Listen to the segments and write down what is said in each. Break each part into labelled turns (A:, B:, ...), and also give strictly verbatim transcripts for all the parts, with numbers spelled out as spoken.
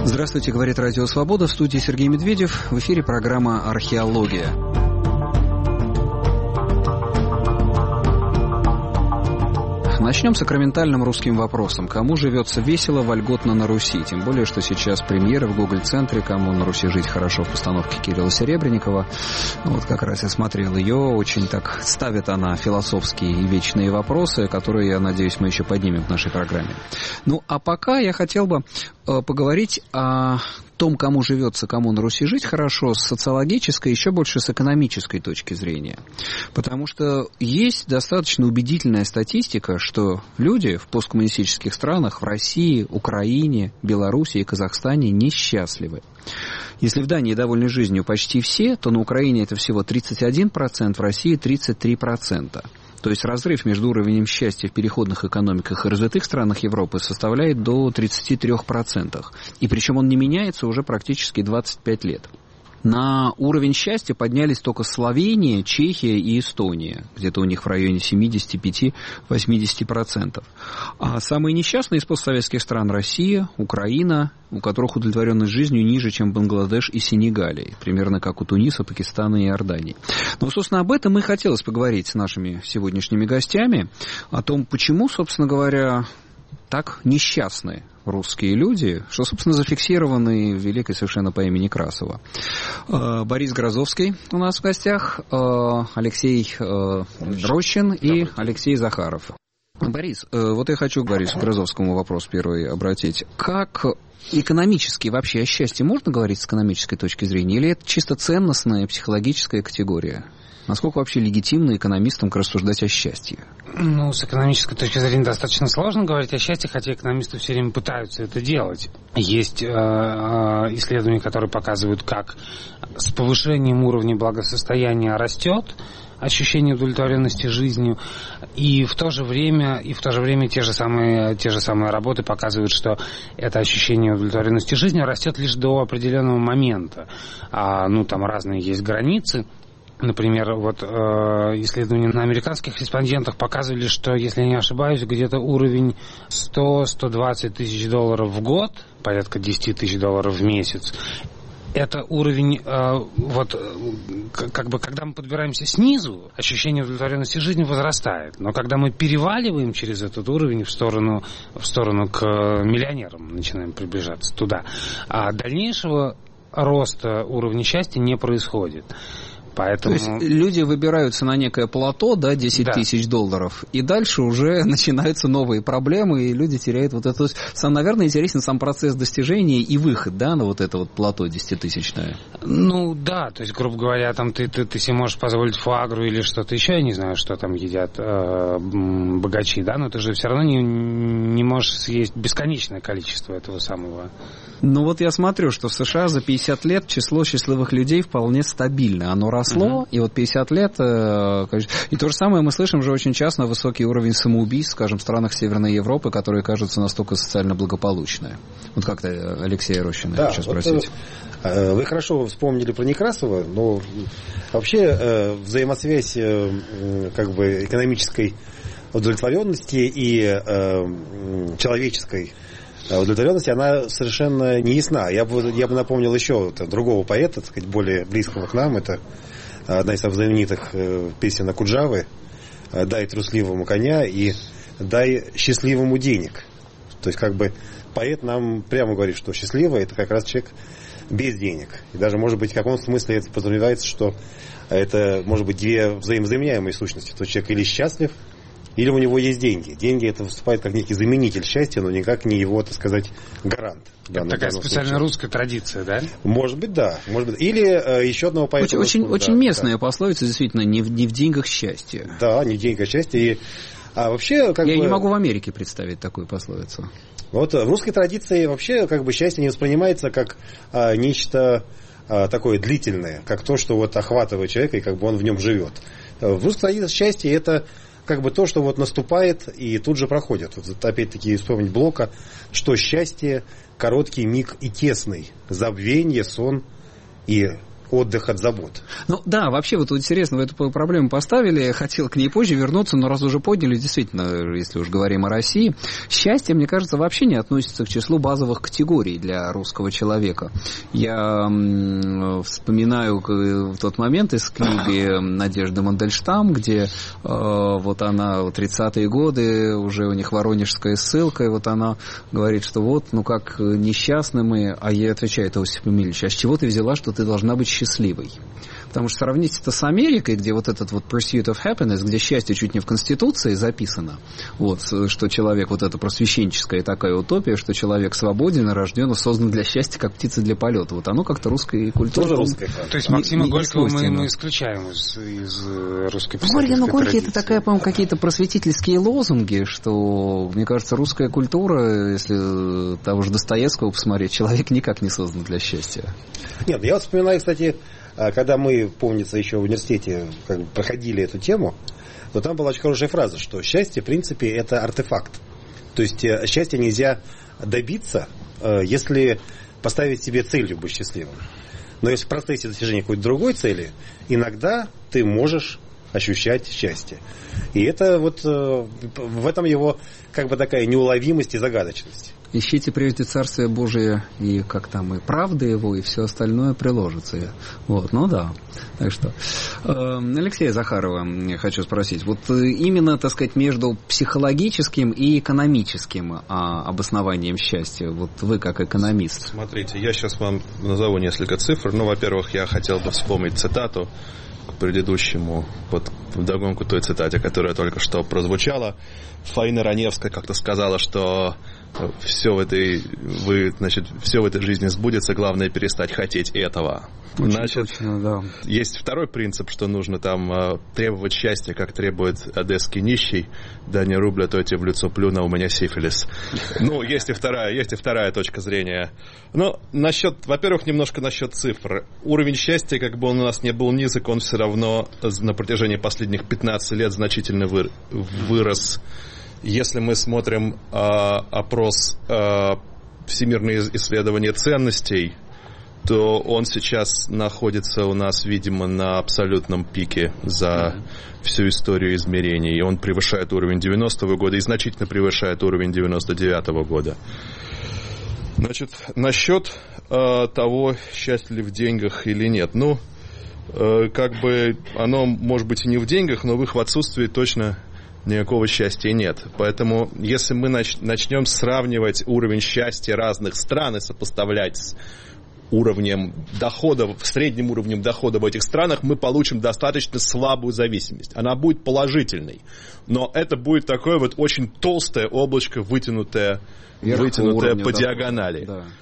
A: Здравствуйте, говорит Радио Свобода. В студии Сергей Медведев. В эфире программа «Археология». Начнем с сакраментальным русским вопросом. Кому живется весело, вольготно на Руси? Тем более, что сейчас премьера в Гоголь-центре «Кому на Руси жить хорошо» в постановке Кирилла Серебренникова. Вот как раз я смотрел ее. Очень так ставит она философские и вечные вопросы, которые, я надеюсь, мы еще поднимем в нашей программе. Ну, а пока я хотел бы э, поговорить о том, кому живется, кому на Руси жить хорошо, с социологической, еще больше с экономической точки зрения. Потому что есть достаточно убедительная статистика, что люди в посткоммунистических странах, в России, Украине, Беларуси и Казахстане несчастливы. Если в Дании довольны жизнью почти все, то на Украине это всего тридцать один процент, в России тридцать три процента. То есть разрыв между уровнем счастья в переходных экономиках и развитых странах Европы составляет до тридцать три процента. И причем он не меняется уже практически двадцать пять лет. На уровень счастья поднялись только Словения, Чехия и Эстония. Где-то у них в районе семьдесят пять - восемьдесят процентов. А самые несчастные из постсоветских стран — Россия, Украина, у которых удовлетворенность жизнью ниже, чем Бангладеш и Сенегалия. Примерно как у Туниса, Пакистана и Иордании. Но, собственно, об этом и хотелось поговорить с нашими сегодняшними гостями. О том, почему, собственно говоря, так несчастны русские люди, что, собственно, зафиксированы в великой совершенно по имени Красова. Борис Грозовский у нас в гостях, Алексей Рощин и Алексей Захаров. Борис, вот я хочу к Борису Грозовскому вопрос первый обратить. Как экономически вообще о счастье можно говорить с экономической точки зрения, или это чисто ценностная психологическая категория? Насколько вообще легитимно экономистам рассуждать о счастье?
B: Ну, с экономической точки зрения достаточно сложно говорить о счастье, хотя экономисты все время пытаются это делать. Есть э, э, исследования, которые показывают, как с повышением уровня благосостояния растет ощущение удовлетворенности жизнью, и в то же время, и в то же время те же самые, те же самые работы показывают, что это ощущение удовлетворенности жизнью растет лишь до определенного момента. А, ну, там разные есть границы. Например, вот э, исследования на американских респондентах показывали, что, если я не ошибаюсь, где-то уровень сто - сто двадцать тысяч долларов в год, порядка десять тысяч долларов в месяц, это уровень, э, вот, э, как бы, когда мы подбираемся снизу, ощущение удовлетворенности жизни возрастает. Но когда мы переваливаем через этот уровень в сторону, в сторону к миллионерам, начинаем приближаться туда, а дальнейшего роста уровня счастья не происходит. Поэтому...
A: То есть люди выбираются на некое плато, да, десять да. тысяч долларов, и дальше уже начинаются новые проблемы, и люди теряют вот это. То есть, сам, наверное, интересен сам процесс достижения и выход, да, на вот это вот плато десятитысячное.
B: Ну, да, то есть, грубо говоря, там ты, ты, ты себе можешь позволить фуагру или что-то еще, я не знаю, что там едят э, богачи, да, но ты же все равно не, не можешь съесть бесконечное количество этого самого.
A: Ну, вот я смотрю, что в США за пятьдесят лет число счастливых людей вполне стабильно, оно росло. Uh-huh. И вот пятьдесят лет, и то же самое мы слышим же очень часто, высокий уровень самоубийств, скажем, в странах Северной Европы, которые кажутся настолько социально благополучные. Вот как-то Алексея Рощина
C: да,
A: хочу
C: вот
A: спросить.
C: Вы хорошо вспомнили про Некрасова, но вообще взаимосвязь как бы экономической удовлетворенности и человеческой удовлетворенности, она совершенно не ясна. Я бы, я бы напомнил еще вот, другого поэта, так сказать, более близкого к нам. Это одна из самых знаменитых э, песен Акуджавы «Дай трусливому коня» и «Дай счастливому денег». То есть, как бы, поэт нам прямо говорит, что счастливый – это как раз человек без денег. И даже, может быть, в каком смысле это подразумевается, что это, может быть, две взаимозаменяемые сущности. То есть, человек или счастлив, или у него есть деньги. Деньги это выступает как некий заменитель счастья, но никак не его, так сказать, гарант.
B: Это такая специальная русская традиция, да?
C: Может быть, да. Может быть. Или э, еще одного поэта.
A: Очень, очень,
C: да,
A: очень местная
C: да.
A: пословица, действительно, не в, не в деньгах счастье.
C: Да, не в деньгах счастье. И, а вообще, как
A: Я
C: бы,
A: не могу в Америке представить такую пословицу.
C: Вот в русской традиции вообще как бы счастье не воспринимается как а, нечто а, такое длительное, как то, что вот охватывает человека и как бы он в нем живет. В русской традиции счастье это как бы то, что вот наступает и тут же проходит. Вот опять-таки вспомнить Блока, что счастье короткий миг и тесный, забвенье, сон и отдых от забот.
A: Ну да, вообще вот интересно, вы эту проблему поставили, хотел к ней позже вернуться, но раз уже подняли, действительно, если уж говорим о России, счастье, мне кажется, вообще не относится к числу базовых категорий для русского человека. Я м, вспоминаю тот момент из книги Надежды Мандельштам, где э, вот она, тридцатые годы, уже у них воронежская ссылка, и вот она говорит, что вот, ну как несчастны мы, а ей отвечает Иосиф Эмильевич, а с чего ты взяла, что ты должна быть счастливой? Потому что сравнить это с Америкой, где вот этот вот pursuit of happiness, где счастье чуть не в Конституции записано, вот, что человек, вот эта просвещенческая такая утопия, что человек свободен, рожден, создан для счастья, как птица для полета. Вот оно как-то русской культуры.
C: Тоже русская.
B: То есть Максима Горького мы, мы исключаем из, из русской писательской
A: Горький, ну, Горький это такая, по-моему,
B: да.
A: какие-то просветительские лозунги, что, мне кажется, русская культура, если того же Достоевского посмотреть, человек никак не создан для счастья.
C: Нет, я вот вспоминаю, кстати, когда мы, помнится, еще в университете как бы проходили эту тему, то там была очень хорошая фраза, что счастье, в принципе, это артефакт. То есть счастья нельзя добиться, если поставить себе целью быть счастливым. Но если в процессе достижения какой-то другой цели, иногда ты можешь ощущать счастье. И это вот в этом его как бы такая неуловимость и загадочность.
A: Ищите прежде Царствие Божие и как там и правда его, и все остальное приложится. Вот, ну да. Так что, Алексея Захарова я хочу спросить. Вот именно, так сказать, между психологическим и экономическим обоснованием счастья, вот вы как экономист.
D: Смотрите, я сейчас вам назову несколько цифр. Ну, во-первых, я хотел бы вспомнить цитату к предыдущему, вот вдогонку той цитате, которая только что прозвучала. Фаина Раневская как-то сказала, что все в этой, вы, значит, все в этой жизни сбудется, главное перестать хотеть этого.
A: Очень
D: Значит,
A: точно, да.
D: Есть второй принцип, что нужно там э, требовать счастья, как требует одесский нищий. Да не рубля, то я тебе в лицо плюну, у меня сифилис. Ну, есть и вторая, есть и вторая точка зрения. Но насчет, во-первых, немножко насчет цифр. Уровень счастья, как бы он у нас не был низок, он все равно на протяжении последних пятнадцати лет значительно вы, вырос. Если мы смотрим э, опрос э, Всемирное исследование ценностей, то он сейчас находится у нас, видимо, на абсолютном пике за всю историю измерений. И он превышает уровень девяностого года и значительно превышает уровень девяносто девятого года. Значит, насчет э, того, счастье ли в деньгах или нет. Ну, э, как бы оно может быть и не в деньгах, но в их отсутствии точно никакого счастья нет. Поэтому, если мы нач- начнем сравнивать уровень счастья разных стран и сопоставлять с уровнем дохода, средним уровнем дохода в этих странах, мы получим достаточно слабую зависимость. Она будет положительной, но это будет такое вот очень толстое облачко, вытянутое, вытянутое по дохода, диагонали.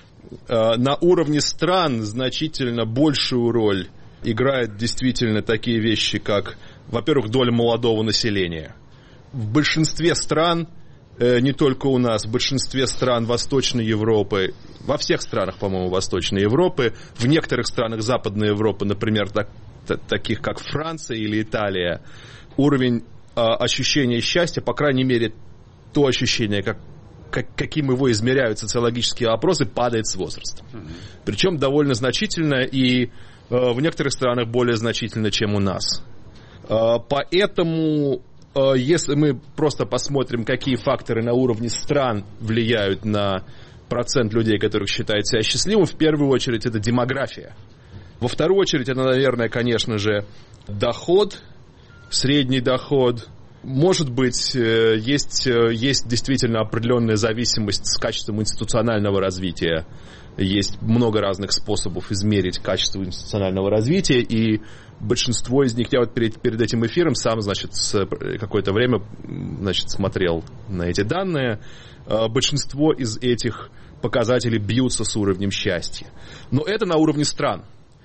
D: Да. На уровне стран значительно большую роль играют действительно такие вещи, как, во-первых, доля молодого населения. В большинстве стран, не только у нас, в большинстве стран Восточной Европы, во всех странах, по-моему, Восточной Европы, в некоторых странах Западной Европы, например, так, таких как Франция или Италия, уровень э, ощущения счастья, по крайней мере, то ощущение, как, как, каким его измеряют социологические опросы, падает с возрастом. Mm-hmm. Причем довольно значительно и э, в некоторых странах более значительно, чем у нас. Э, поэтому... Если мы просто посмотрим, какие факторы на уровне стран влияют на процент людей, которых считают себя счастливым, в первую очередь это демография. Во вторую очередь это, наверное, конечно же, доход, средний доход. Может быть, есть, есть действительно определенная зависимость с качеством институционального развития. Есть много разных способов измерить качество институционального развития, и большинство из них, я вот перед, перед этим эфиром сам, значит, какое-то время, значит, смотрел на эти данные. Большинство из этих показателей бьются с уровнем счастья. Но это на уровне стран.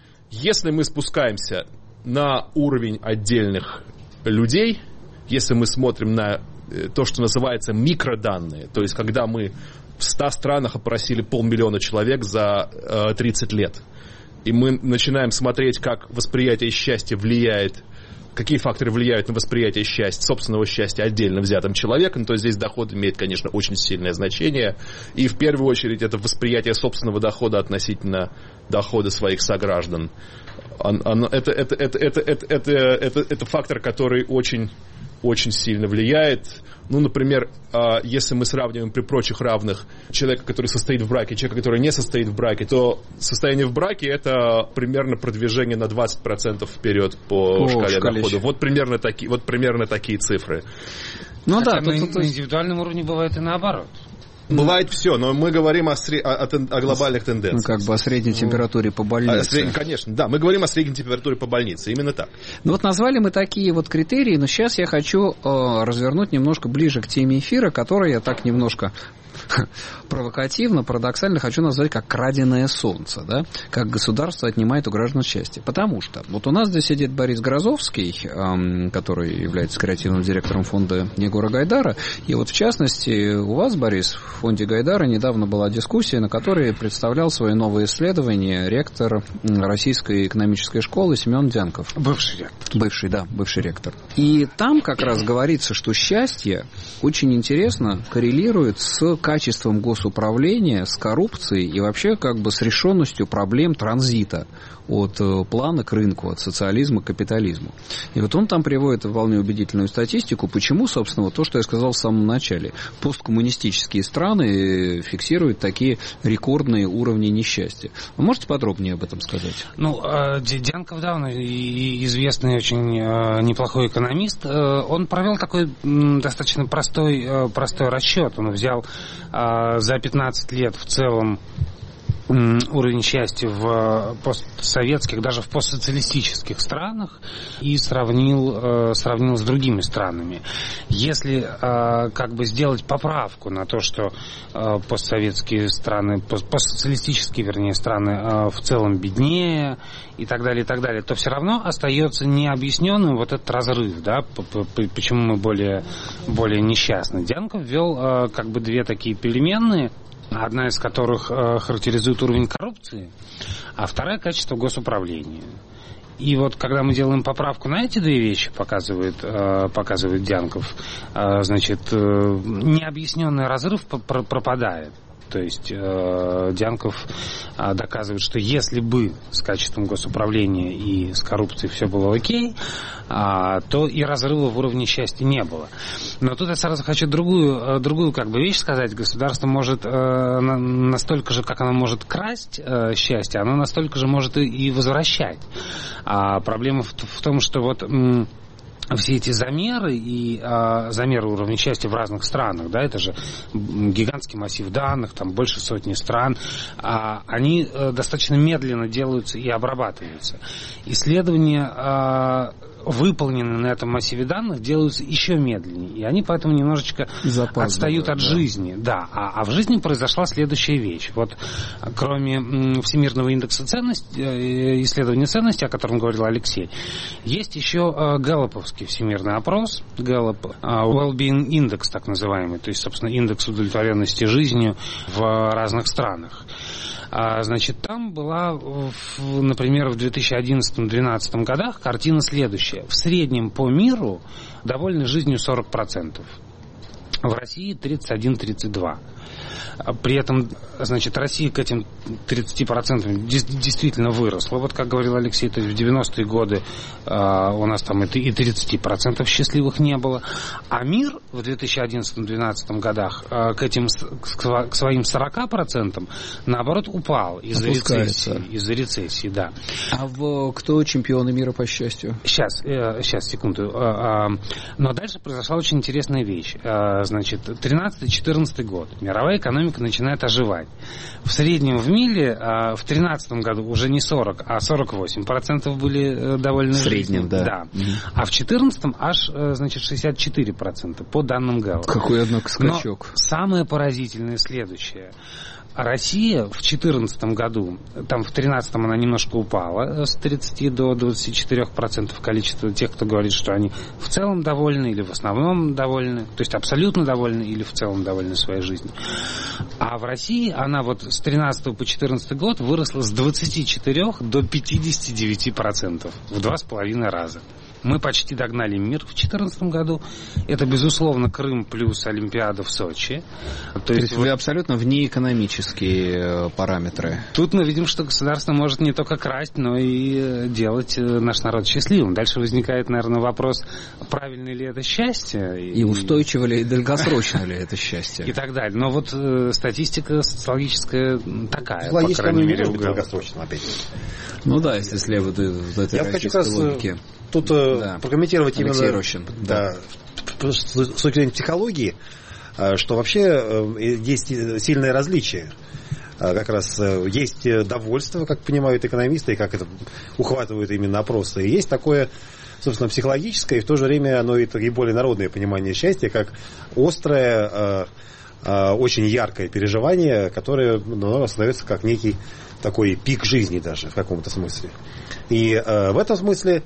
D: Если мы спускаемся на уровень отдельных людей, если мы смотрим на то, что называется микроданные, то есть когда мы в ста странах опросили полмиллиона человек за тридцать лет, и мы начинаем смотреть, как восприятие счастья влияет какие факторы влияют на восприятие счастья, собственного счастья отдельно взятым человеком, то здесь доход имеет, конечно, очень сильное значение. И в первую очередь это восприятие собственного дохода относительно дохода своих сограждан. Это, это, это, это, это, это, это, это фактор, который очень, очень сильно влияет. Ну, например, если мы сравниваем при прочих равных человека, который состоит в браке, и человека, который не состоит в браке, то состояние в браке – это примерно продвижение на двадцать процентов вперед по О, шкале, шкале дохода. Вот примерно, таки, вот примерно такие цифры.
B: Ну да, на, тут, на индивидуальном уровне бывает и наоборот.
D: Бывает все, но мы говорим о, сре... о, о глобальных тенденциях.
A: Ну, как бы о средней температуре по больнице.
D: Сред... Конечно, да, мы говорим о средней температуре по больнице, именно так.
A: Ну вот назвали мы такие вот критерии, но сейчас я хочу э, развернуть немножко ближе к теме эфира, которую я так немножко провокативно, парадоксально хочу назвать как краденое солнце, да? Как государство отнимает у граждан счастье. Потому что вот у нас здесь сидит Борис Грозовский, эм, который является креативным директором фонда Егора Гайдара, и вот в частности у вас, Борис, в фонде Гайдара недавно была дискуссия, на которой представлял свои новые исследования ректор Российской экономической школы Семен Дянков.
B: Бывший ректор.
A: Бывший, да, бывший ректор. И там как раз говорится, что счастье очень интересно коррелирует с качеством госуправления, с коррупцией и вообще как бы с решенностью проблем транзита от плана к рынку, от социализма к капитализму. И вот он там приводит вполне убедительную статистику, почему, собственно, вот то, что я сказал в самом начале. Посткоммунистические страны фиксируют такие рекордные уровни несчастья. Вы можете подробнее об этом сказать?
B: Ну, Дянков, да, он известный очень неплохой экономист. Он провел такой достаточно простой, простой расчет. Он взял за пятнадцать лет в целом уровень счастья в постсоветских, даже в постсоциалистических странах и сравнил, сравнил с другими странами. Если как бы сделать поправку на то, что постсоветские страны, постсоциалистические, вернее, страны в целом беднее и так далее, и так далее, то все равно остается необъясненным вот этот разрыв, да, почему мы более, более несчастны. Дянков ввел как бы две такие переменные, одна из которых э, характеризует уровень коррупции, а вторая – качество госуправления. И вот когда мы делаем поправку на эти две вещи, показывает, э, показывает Дянков, э, значит, э, необъясненный разрыв пропадает. То есть э, Дянков э, доказывает, что если бы с качеством госуправления и с коррупцией все было окей, э, то и разрыва в уровне счастья не было. Но тут я сразу хочу другую, э, другую как бы вещь сказать. Государство может э, настолько же, как оно может красть э, счастье, оно настолько же может и, и возвращать. А проблема в, в том, что вот... М- все эти замеры и а, замеры уровня счастья в разных странах, да, это же гигантский массив данных, там больше сотни стран, а, они а, достаточно медленно делаются и обрабатываются. Исследования, а, выполненные на этом массиве данных, делаются еще медленнее, и они поэтому немножечко Запас, отстают да, от да. жизни. Да, а, а в жизни произошла следующая вещь. Вот кроме м, Всемирного индекса ценности, э, исследования ценности, о котором говорил Алексей, есть еще э, Гэллоповский всемирный опрос, Gallup, Well-being Index, так называемый, то есть, собственно, индекс удовлетворенности жизнью в разных странах. Значит, там была, например, в две тысячи одиннадцатом-две тысячи двенадцатом годах картина следующая. В среднем по миру довольны жизнью сорок процентов. В России тридцать один - тридцать два процента. При этом, значит, Россия к этим тридцати процентам действительно выросла. Вот как говорил Алексей, то есть в девяностые годы э, у нас там и тридцати процентов счастливых не было. А мир в две тысячи одиннадцатом - две тысячи двенадцатом годах э, к этим, к, к своим сорока процентам, наоборот, упал из-за рецессии. Из-за рецессии, да.
A: А в, кто чемпионы мира по счастью?
B: Сейчас, э, сейчас, секунду. Э, э, но дальше произошла очень интересная вещь. Э, значит, тринадцатый-четырнадцатый год. Мировая экономика начинает оживать. В среднем в мире а, в тринадцатом году уже не сорок, а сорок восемь процентов были довольны.
A: В среднем,
B: жизнью.
A: да.
B: да. Mm-hmm. А в четырнадцатом аж, значит, шестьдесят четыре процента по данным Gallup.
A: Какой, однако, скачок.
B: Но самое поразительное следующее. Россия в две тысячи четырнадцатом году, там в тринадцатом она немножко упала с тридцати до двадцати четырёх процентов количества тех, кто говорит, что они в целом довольны или в основном довольны, то есть абсолютно довольны или в целом довольны своей жизнью. А в России она вот с тринадцатого по четырнадцатый год выросла с двадцати четырёх до пятидесяти девяти процентов, в два с половиной раза. Мы почти догнали мир в две тысячи четырнадцатом году. Это, безусловно, Крым плюс Олимпиада в Сочи. То,
A: То
B: есть,
A: есть
B: вот...
A: вы абсолютно внеэкономические параметры.
B: Тут мы видим, что государство может не только красть, но и делать наш народ счастливым. Дальше возникает, наверное, вопрос, правильно ли это счастье.
A: И устойчиво ли, и долгосрочно ли это счастье.
B: И так далее. Но вот э, статистика социологическая такая,
C: по
B: крайней мере,
C: в долгосрочно опять.
A: Ну да, если следовать этой
C: Я хочу как раз
A: логике.
C: Тут да. прокомментировать
A: Алексей
C: именно
A: Рощин.
C: Да, да, с точки зрения психологии, что вообще есть сильное различие. Как раз есть довольство, как понимают экономисты, и как это ухватывают именно опросы. И есть такое, собственно, психологическое, и в то же время оно и более народное понимание счастья, как острое, очень яркое переживание, которое ну, остается как некий такой пик жизни даже в каком-то смысле. И в этом смысле,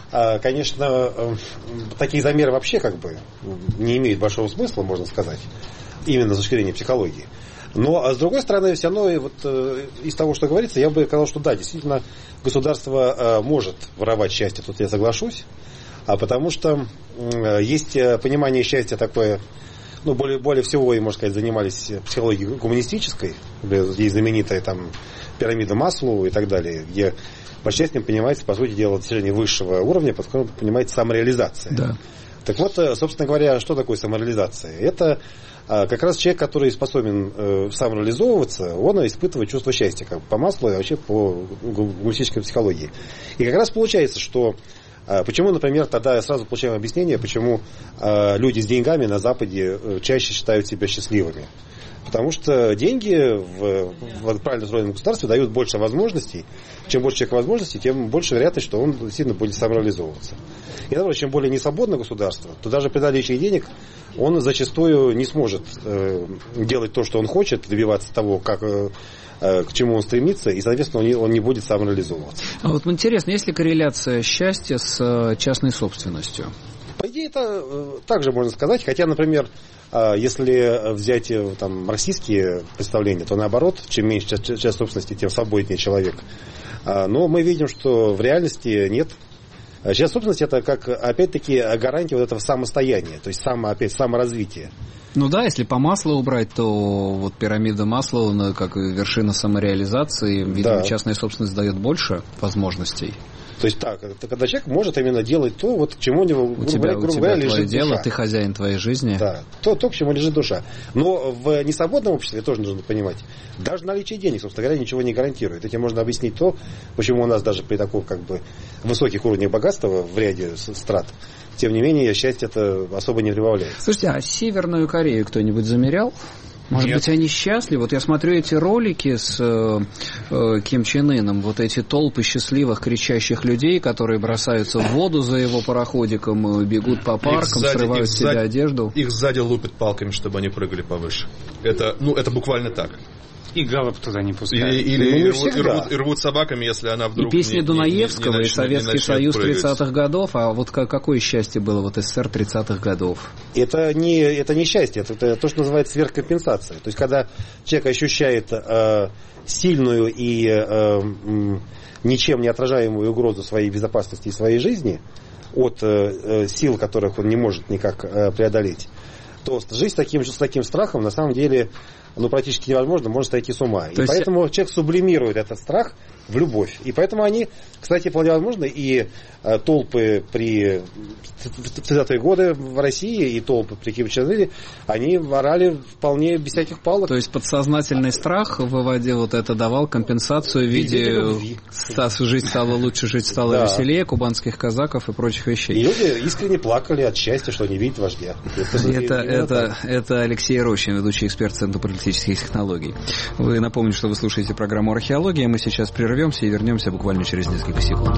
C: конечно, такие замеры вообще как бы не имеют большого смысла, можно сказать, именно с точки зрения психологии. Но, с другой стороны, все равно вот, из того, что говорится, я бы сказал, что да, действительно, государство может воровать счастье, тут я соглашусь, а потому что есть понимание счастья такое, ну, более, более всего, и, можно сказать, занимались психологией гуманистической, есть знаменитая там пирамида Маслоу и так далее, где под счастьем понимается, по сути дела, достижение высшего уровня, поскольку понимается самореализация.
A: Да.
C: Так вот, собственно говоря, что такое самореализация? Это как раз человек, который способен самореализовываться, он испытывает чувство счастья, как по Маслоу и вообще по гуманистической психологии. И как раз получается, что почему, например, тогда сразу получаем объяснение, почему люди с деньгами на Западе чаще считают себя счастливыми. Потому что деньги в, в правильно устроенном государстве дают больше возможностей. Чем больше человека возможностей, тем больше вероятность, что он действительно будет самореализовываться. И наоборот, чем более несвободное государство, то даже при наличии денег он зачастую не сможет э, делать то, что он хочет, добиваться того, как, э, к чему он стремится, и, соответственно, он не, он не будет самореализовываться.
A: А вот интересно, есть ли корреляция счастья с частной собственностью?
C: По идее, это э, также можно сказать. Хотя, например, э, если взять э, там, марксистские представления, то наоборот, чем меньше часть, часть собственности, тем свободнее человек. А, но мы видим, что в реальности нет. Часть собственности — это, как, опять-таки, гарантия вот этого самостояния, то есть само, опять, саморазвития.
A: Ну да, если по Маслоу брать, то вот пирамида Маслоу, как вершина самореализации, видимо, да. Частная собственность дает больше возможностей.
C: То есть так, когда человек может именно делать то, вот к чему у него,
A: у тебя,
C: грубо
A: у тебя
C: говоря,
A: твое
C: лежит
A: дело,
C: душа.
A: Ты хозяин твоей жизни.
C: Да, то, то, к чему лежит душа. Но в несвободном обществе тоже нужно понимать, даже наличие денег, собственно говоря, ничего не гарантирует. Этим можно объяснить то, почему у нас даже при таких как бы высоких уровнях богатства в ряде страт, тем не менее, счастье это особо не прибавляет.
A: Слушайте, а Северную Корею кто-нибудь замерял? Может
B: Нет.
A: быть, они счастливы? Вот я смотрю эти ролики с э, э, Ким Чен Ыном, вот эти толпы счастливых, кричащих людей, которые бросаются в воду за его пароходиком, бегут по паркам, сзади, срывают с себя
D: сзади,
A: одежду.
D: Их сзади лупят палками, чтобы они прыгали повыше. Это, ну, это буквально так.
B: И галоп туда не пускают.
D: Или, или
C: ну,
D: и, рвут, и, рвут, и рвут собаками, если она вдруг...
A: И песни
D: не,
A: Дунаевского,
D: не, не, не
A: и Советский
D: не
A: Союз
D: прыгать.
A: тридцатых годов. А вот какое счастье было вот СССР тридцатых годов?
C: Это не, это не счастье, это, это то, что называется сверхкомпенсация. То есть, когда человек ощущает э, сильную и э, ничем не отражаемую угрозу своей безопасности и своей жизни от э, сил, которых он не может никак э, преодолеть, то жить с таким, с таким страхом на самом деле ну, практически невозможно, можно сойти с ума. То и есть... поэтому человек сублимирует этот страх в любовь. И поэтому они, кстати, вполне возможно, и э, толпы при тридцатые годы в России, и толпы при Ким Чен Ыне, они орали вполне без всяких палок.
A: То есть подсознательный страх выводил, вот это давал компенсацию в виде жизнь стала лучше, жить стала да. веселее, кубанских казаков и прочих вещей.
C: И люди искренне плакали от счастья, что не видят вождя.
A: Это, это, это, это Алексей Рощин, ведущий эксперт Центра политических технологий. Вы напомните, что вы слушаете программу «Археология». Мы сейчас прервемся и вернемся буквально через несколько секунд.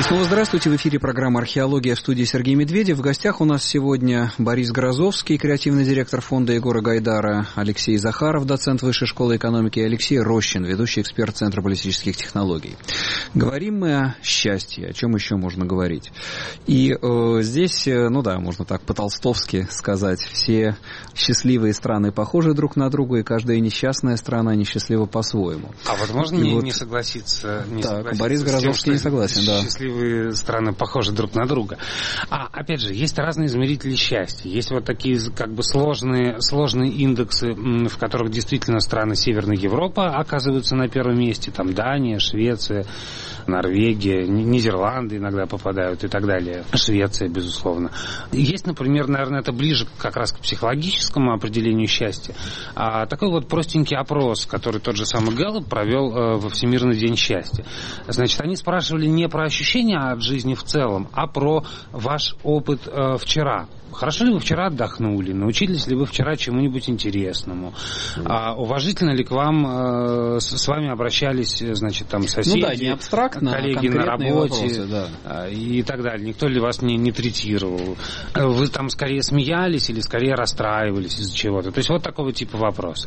A: Снова здравствуйте. В эфире программа «Археология», в студии Сергей Медведев. В гостях у нас сегодня Борис Грозовский, креативный директор фонда Егора Гайдара, Алексей Захаров, доцент Высшей школы экономики, и Алексей Рощин, ведущий эксперт Центра политических технологий. Говорим мы о счастье, о чем еще можно говорить. И э, здесь, ну да, можно так по-толстовски сказать, все счастливые страны похожи друг на друга, и каждая несчастная страна несчастлива по-своему.
B: А вот можно не, вот... не согласиться? Не
A: так,
B: согласиться
A: Борис Грозовский не согласен, да.
B: Счастливые страны похожи друг на друга. А, опять же, есть разные измерители счастья. Есть вот такие как бы сложные, сложные индексы, в которых действительно страны Северной Европы оказываются на первом месте. Там Дания, Швеция, Норвегия, Нидерланды иногда попадают и так далее. Швеция, безусловно. Есть, например, наверное, это ближе как раз к психологическому определению счастья. А такой вот простенький опрос, который тот же самый Гэллоп провел во Всемирный день счастья. Значит, они спрашивали не про ощущения от жизни в целом, а про ваш опыт э, вчера. Хорошо ли вы вчера отдохнули? Научились ли вы вчера чему-нибудь интересному? А уважительно ли к вам, э, с, с вами обращались, значит, там, соседи,
A: ну да, не абстрактно,
B: коллеги на работе
A: вопросы, да.
B: И так далее? Никто ли вас не, не третировал? Вы там скорее смеялись или скорее расстраивались из-за чего-то? То есть вот такого типа вопросы.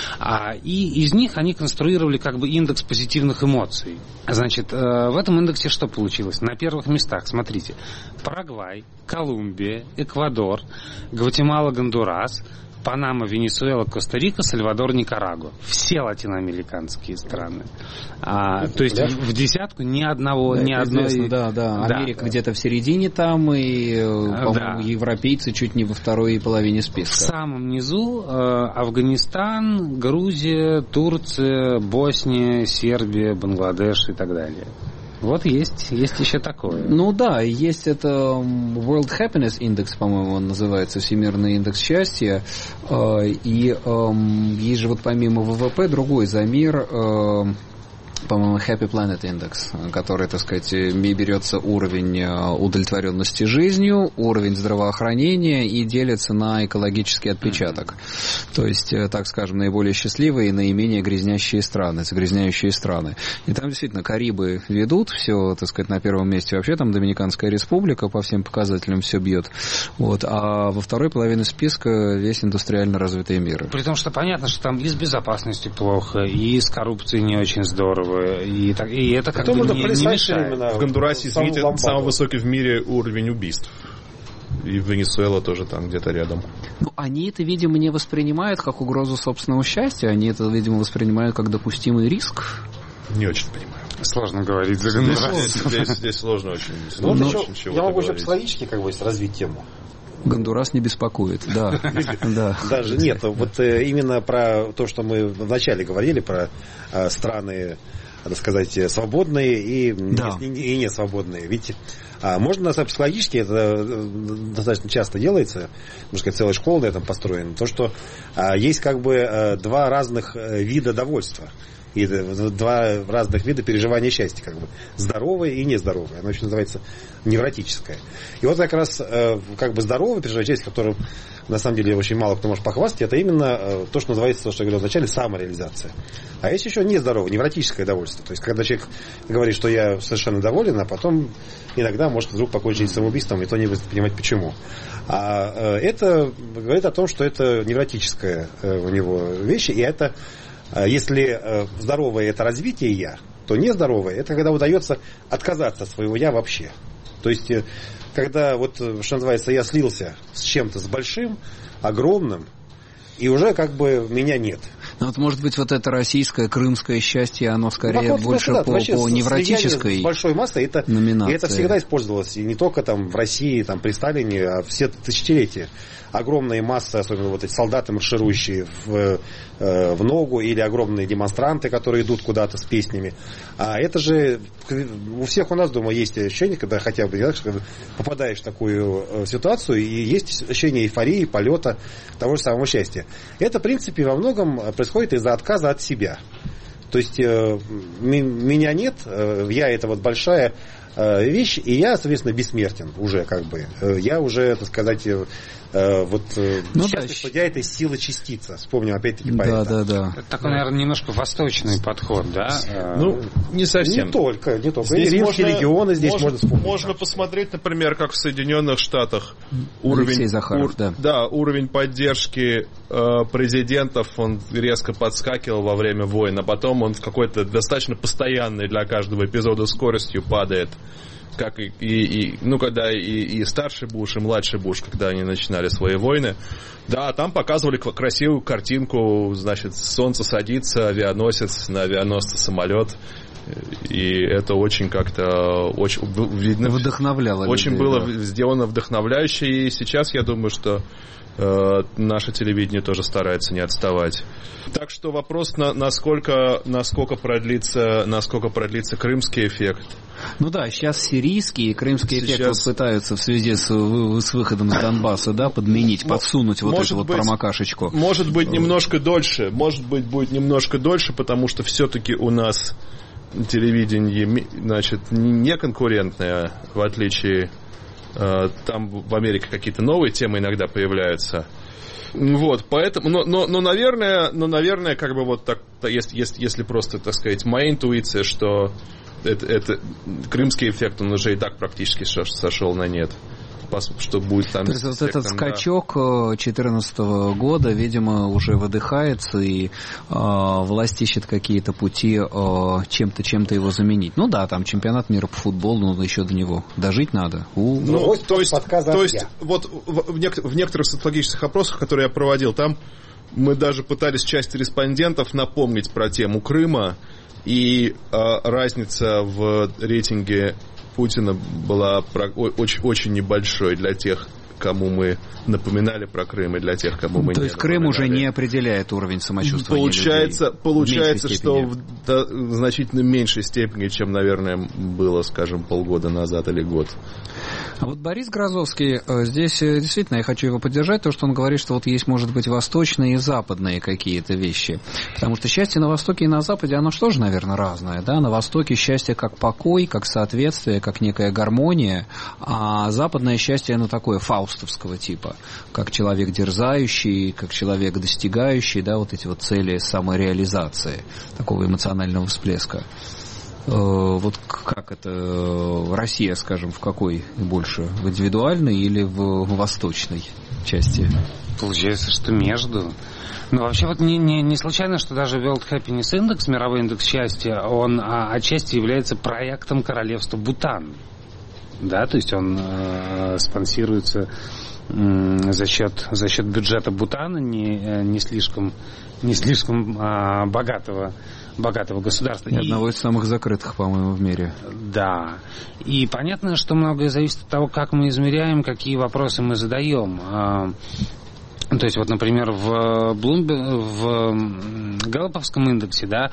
B: А, и из них они конструировали как бы индекс позитивных эмоций. Значит, э, в этом индексе что получилось? На первых местах, смотрите, Парагвай, Колумбия, Эквадор, Гватемала, Гондурас, Панама, Венесуэла, Коста-Рика, Сальвадор, Никарагуа. Все латиноамериканские страны. А, то есть в, в десятку ни одного,
A: да,
B: ни одной...
A: Известно, да, да.
B: да.
A: Америка где-то в середине там, и, по-моему, да. европейцы чуть не во второй половине списка.
B: В самом низу э, Афганистан, Грузия, Турция, Босния, Сербия, Бангладеш и так далее. Вот есть, есть еще такое.
A: Ну да, есть это World Happiness Index, по-моему, он называется, Всемирный индекс счастья. И есть же вот помимо ВВП другой замер, по-моему, Happy Planet Index, который, так сказать, берется уровень удовлетворенности жизнью, уровень здравоохранения и делится на экологический отпечаток. Mm-hmm. То есть, так скажем, наиболее счастливые и наименее грязнящие страны, загрязняющие страны. И там действительно Карибы ведут, все, так сказать, на первом месте. Вообще там Доминиканская республика по всем показателям все бьет. Вот. А во второй половине списка весь индустриально развитый мир.
B: При том, что понятно, что там и с безопасностью плохо, и с коррупцией не очень здорово. И, так, и это как бы не, не мешает.
D: В Гондурасе, извините, самый высокий в мире уровень убийств. И Венесуэла тоже там где-то рядом.
A: Ну, они это, видимо, не воспринимают как угрозу собственного счастья. Они это, видимо, воспринимают как допустимый риск.
D: Не очень понимаю.
B: Сложно говорить за Гондурас.
D: Здесь, здесь, здесь сложно очень.
C: Ну, ну, еще, я могу еще психологически как бы развить тему.
A: Гондурас не беспокоит, да. да.
C: Даже нет, вот именно про то, что мы вначале говорили, про страны, надо сказать, свободные и, да. и, и не свободные. Ведь а, можно, на самом деле, психологически, это достаточно часто делается, можно сказать, целая школа на этом построена, то, что а, есть как бы а, два разных вида довольства. И два разных вида переживания счастья, как бы здоровое и нездоровое. Оно еще называется невротическое. И вот как раз как бы здоровое переживание счастья, которым на самом деле очень мало кто может похвастать, это именно то, что называется, то, что я говорил вначале, самореализация. А есть еще нездоровое, невротическое довольство. То есть, когда человек говорит, что я совершенно доволен, а потом иногда может вдруг покончить самоубийством, и то не будет понимать почему. А это говорит о том, что это невротическая у него вещь, и это если здоровое – это развитие «я», то нездоровое – это когда удается отказаться от своего «я» вообще. То есть, когда, вот, что называется, я слился с чем-то, с большим, огромным, и уже как бы меня нет.
A: Ну, вот, может быть, вот это российское, крымское счастье, оно скорее ну, больше по, по невротической
C: с большой массой, это, и это всегда использовалось, и не только там в России, там, при Сталине, а все тысячелетия. Огромные массы, особенно вот эти солдаты, марширующие в, э, в ногу, или огромные демонстранты, которые идут куда-то с песнями. А это же у всех у нас, думаю, есть ощущение, когда хотя бы знаешь, когда попадаешь в такую э, ситуацию, и есть ощущение эйфории, полета, того же самого счастья. Это, в принципе, во многом происходит из-за отказа от себя. То есть э, меня нет, э, я это вот большая вещь, и я, соответственно, бессмертен уже как бы. Я уже, так сказать, вот ну, счастье, да. это сила частица. Вспомним опять-таки поэта.
A: Да, да, да.
B: Это такой, наверное, немножко восточный подход, да?
D: Ну, не совсем.
C: Не только, не только.
D: Здесь
C: Римские
D: можно,
C: легионы здесь
D: можно,
C: можно вспомнить.
D: Можно посмотреть, например, как в Соединенных Штатах уровень,
A: Захаров,
D: ур,
A: да.
D: Да, уровень поддержки э, президентов, он резко подскакивал во время войн, а потом он в какой-то достаточно постоянной для каждого эпизода скоростью падает. Как и, и, и ну, когда и, и старший Буш, и младший Буш, когда они начинали свои войны. Да, там показывали красивую картинку, значит, солнце садится, авианосец, на авианосце самолет. И это очень как-то очень видно.
A: Вдохновляло.
D: Очень
A: людей,
D: было
A: да.
D: сделано вдохновляюще. И сейчас я думаю, что э, наше телевидение тоже старается не отставать. Так что вопрос, на, насколько, насколько, продлится, насколько продлится крымский эффект.
A: Ну да, сейчас сирийский и крымский
D: сейчас...
A: эффект вот пытаются в связи с, с выходом из Донбасса, да, подменить, подсунуть вот эту вот быть, промокашечку.
D: Может быть, немножко дольше. Может быть, будет немножко дольше, потому что все-таки у нас телевидение, значит, не конкурентное, в отличие, э, там в Америке какие-то новые темы иногда появляются. Вот, поэтому, но, но, но наверное, но, наверное, как бы вот так, если, если, если просто, так сказать, моя интуиция, что это, это крымский эффект, он уже и так практически сошел на нет. Что будет там.
A: То есть вот этот скачок две тысячи четырнадцатого года, видимо, уже выдыхается, и э, власть ищет какие-то пути э, чем-то, чем-то его заменить. Ну да, там чемпионат мира по футболу, но еще до него дожить надо. У...
D: Ну, ну, то есть, то есть вот в, в, нек- в некоторых социологических опросах, которые я проводил, там мы даже пытались части респондентов напомнить про тему Крыма, и э, разница в рейтинге Путина была очень, очень небольшой для тех, кому мы напоминали про Крым, и для тех, кому мы
A: То
D: не
A: есть Крым уже не определяет уровень самочувствия
D: получается,
A: людей.
D: Получается, в что в, да, в значительно меньшей степени, чем, наверное, было, скажем, полгода назад или год.
A: А вот Борис Грозовский, здесь действительно я хочу его поддержать, то, что он говорит, что вот есть, может быть, восточные и западные какие-то вещи. Потому что счастье на Востоке и на Западе, оно что же, наверное, разное. Да? На Востоке счастье как покой, как соответствие, как некая гармония, а западное счастье, оно такое фаустовского типа, как человек дерзающий, как человек достигающий, да, вот эти вот цели самореализации, такого эмоционального всплеска. Вот как это Россия, скажем, в какой больше? В индивидуальной или в восточной части?
B: Получается, что между. Но вообще вот не, не, не случайно, что даже World Happiness Index, мировой индекс счастья, он а, отчасти является проектом королевства Бутан. Да, то есть он э, спонсируется э, за счет, за счет бюджета Бутана, не, не слишком, не слишком э, богатого, богатого государства.
A: И одного из самых закрытых, по-моему, в мире.
B: Да. И понятно, что многое зависит от того, как мы измеряем, какие вопросы мы задаем. То есть, вот, например, в Bloomberg, в Гэллоповском индексе, да,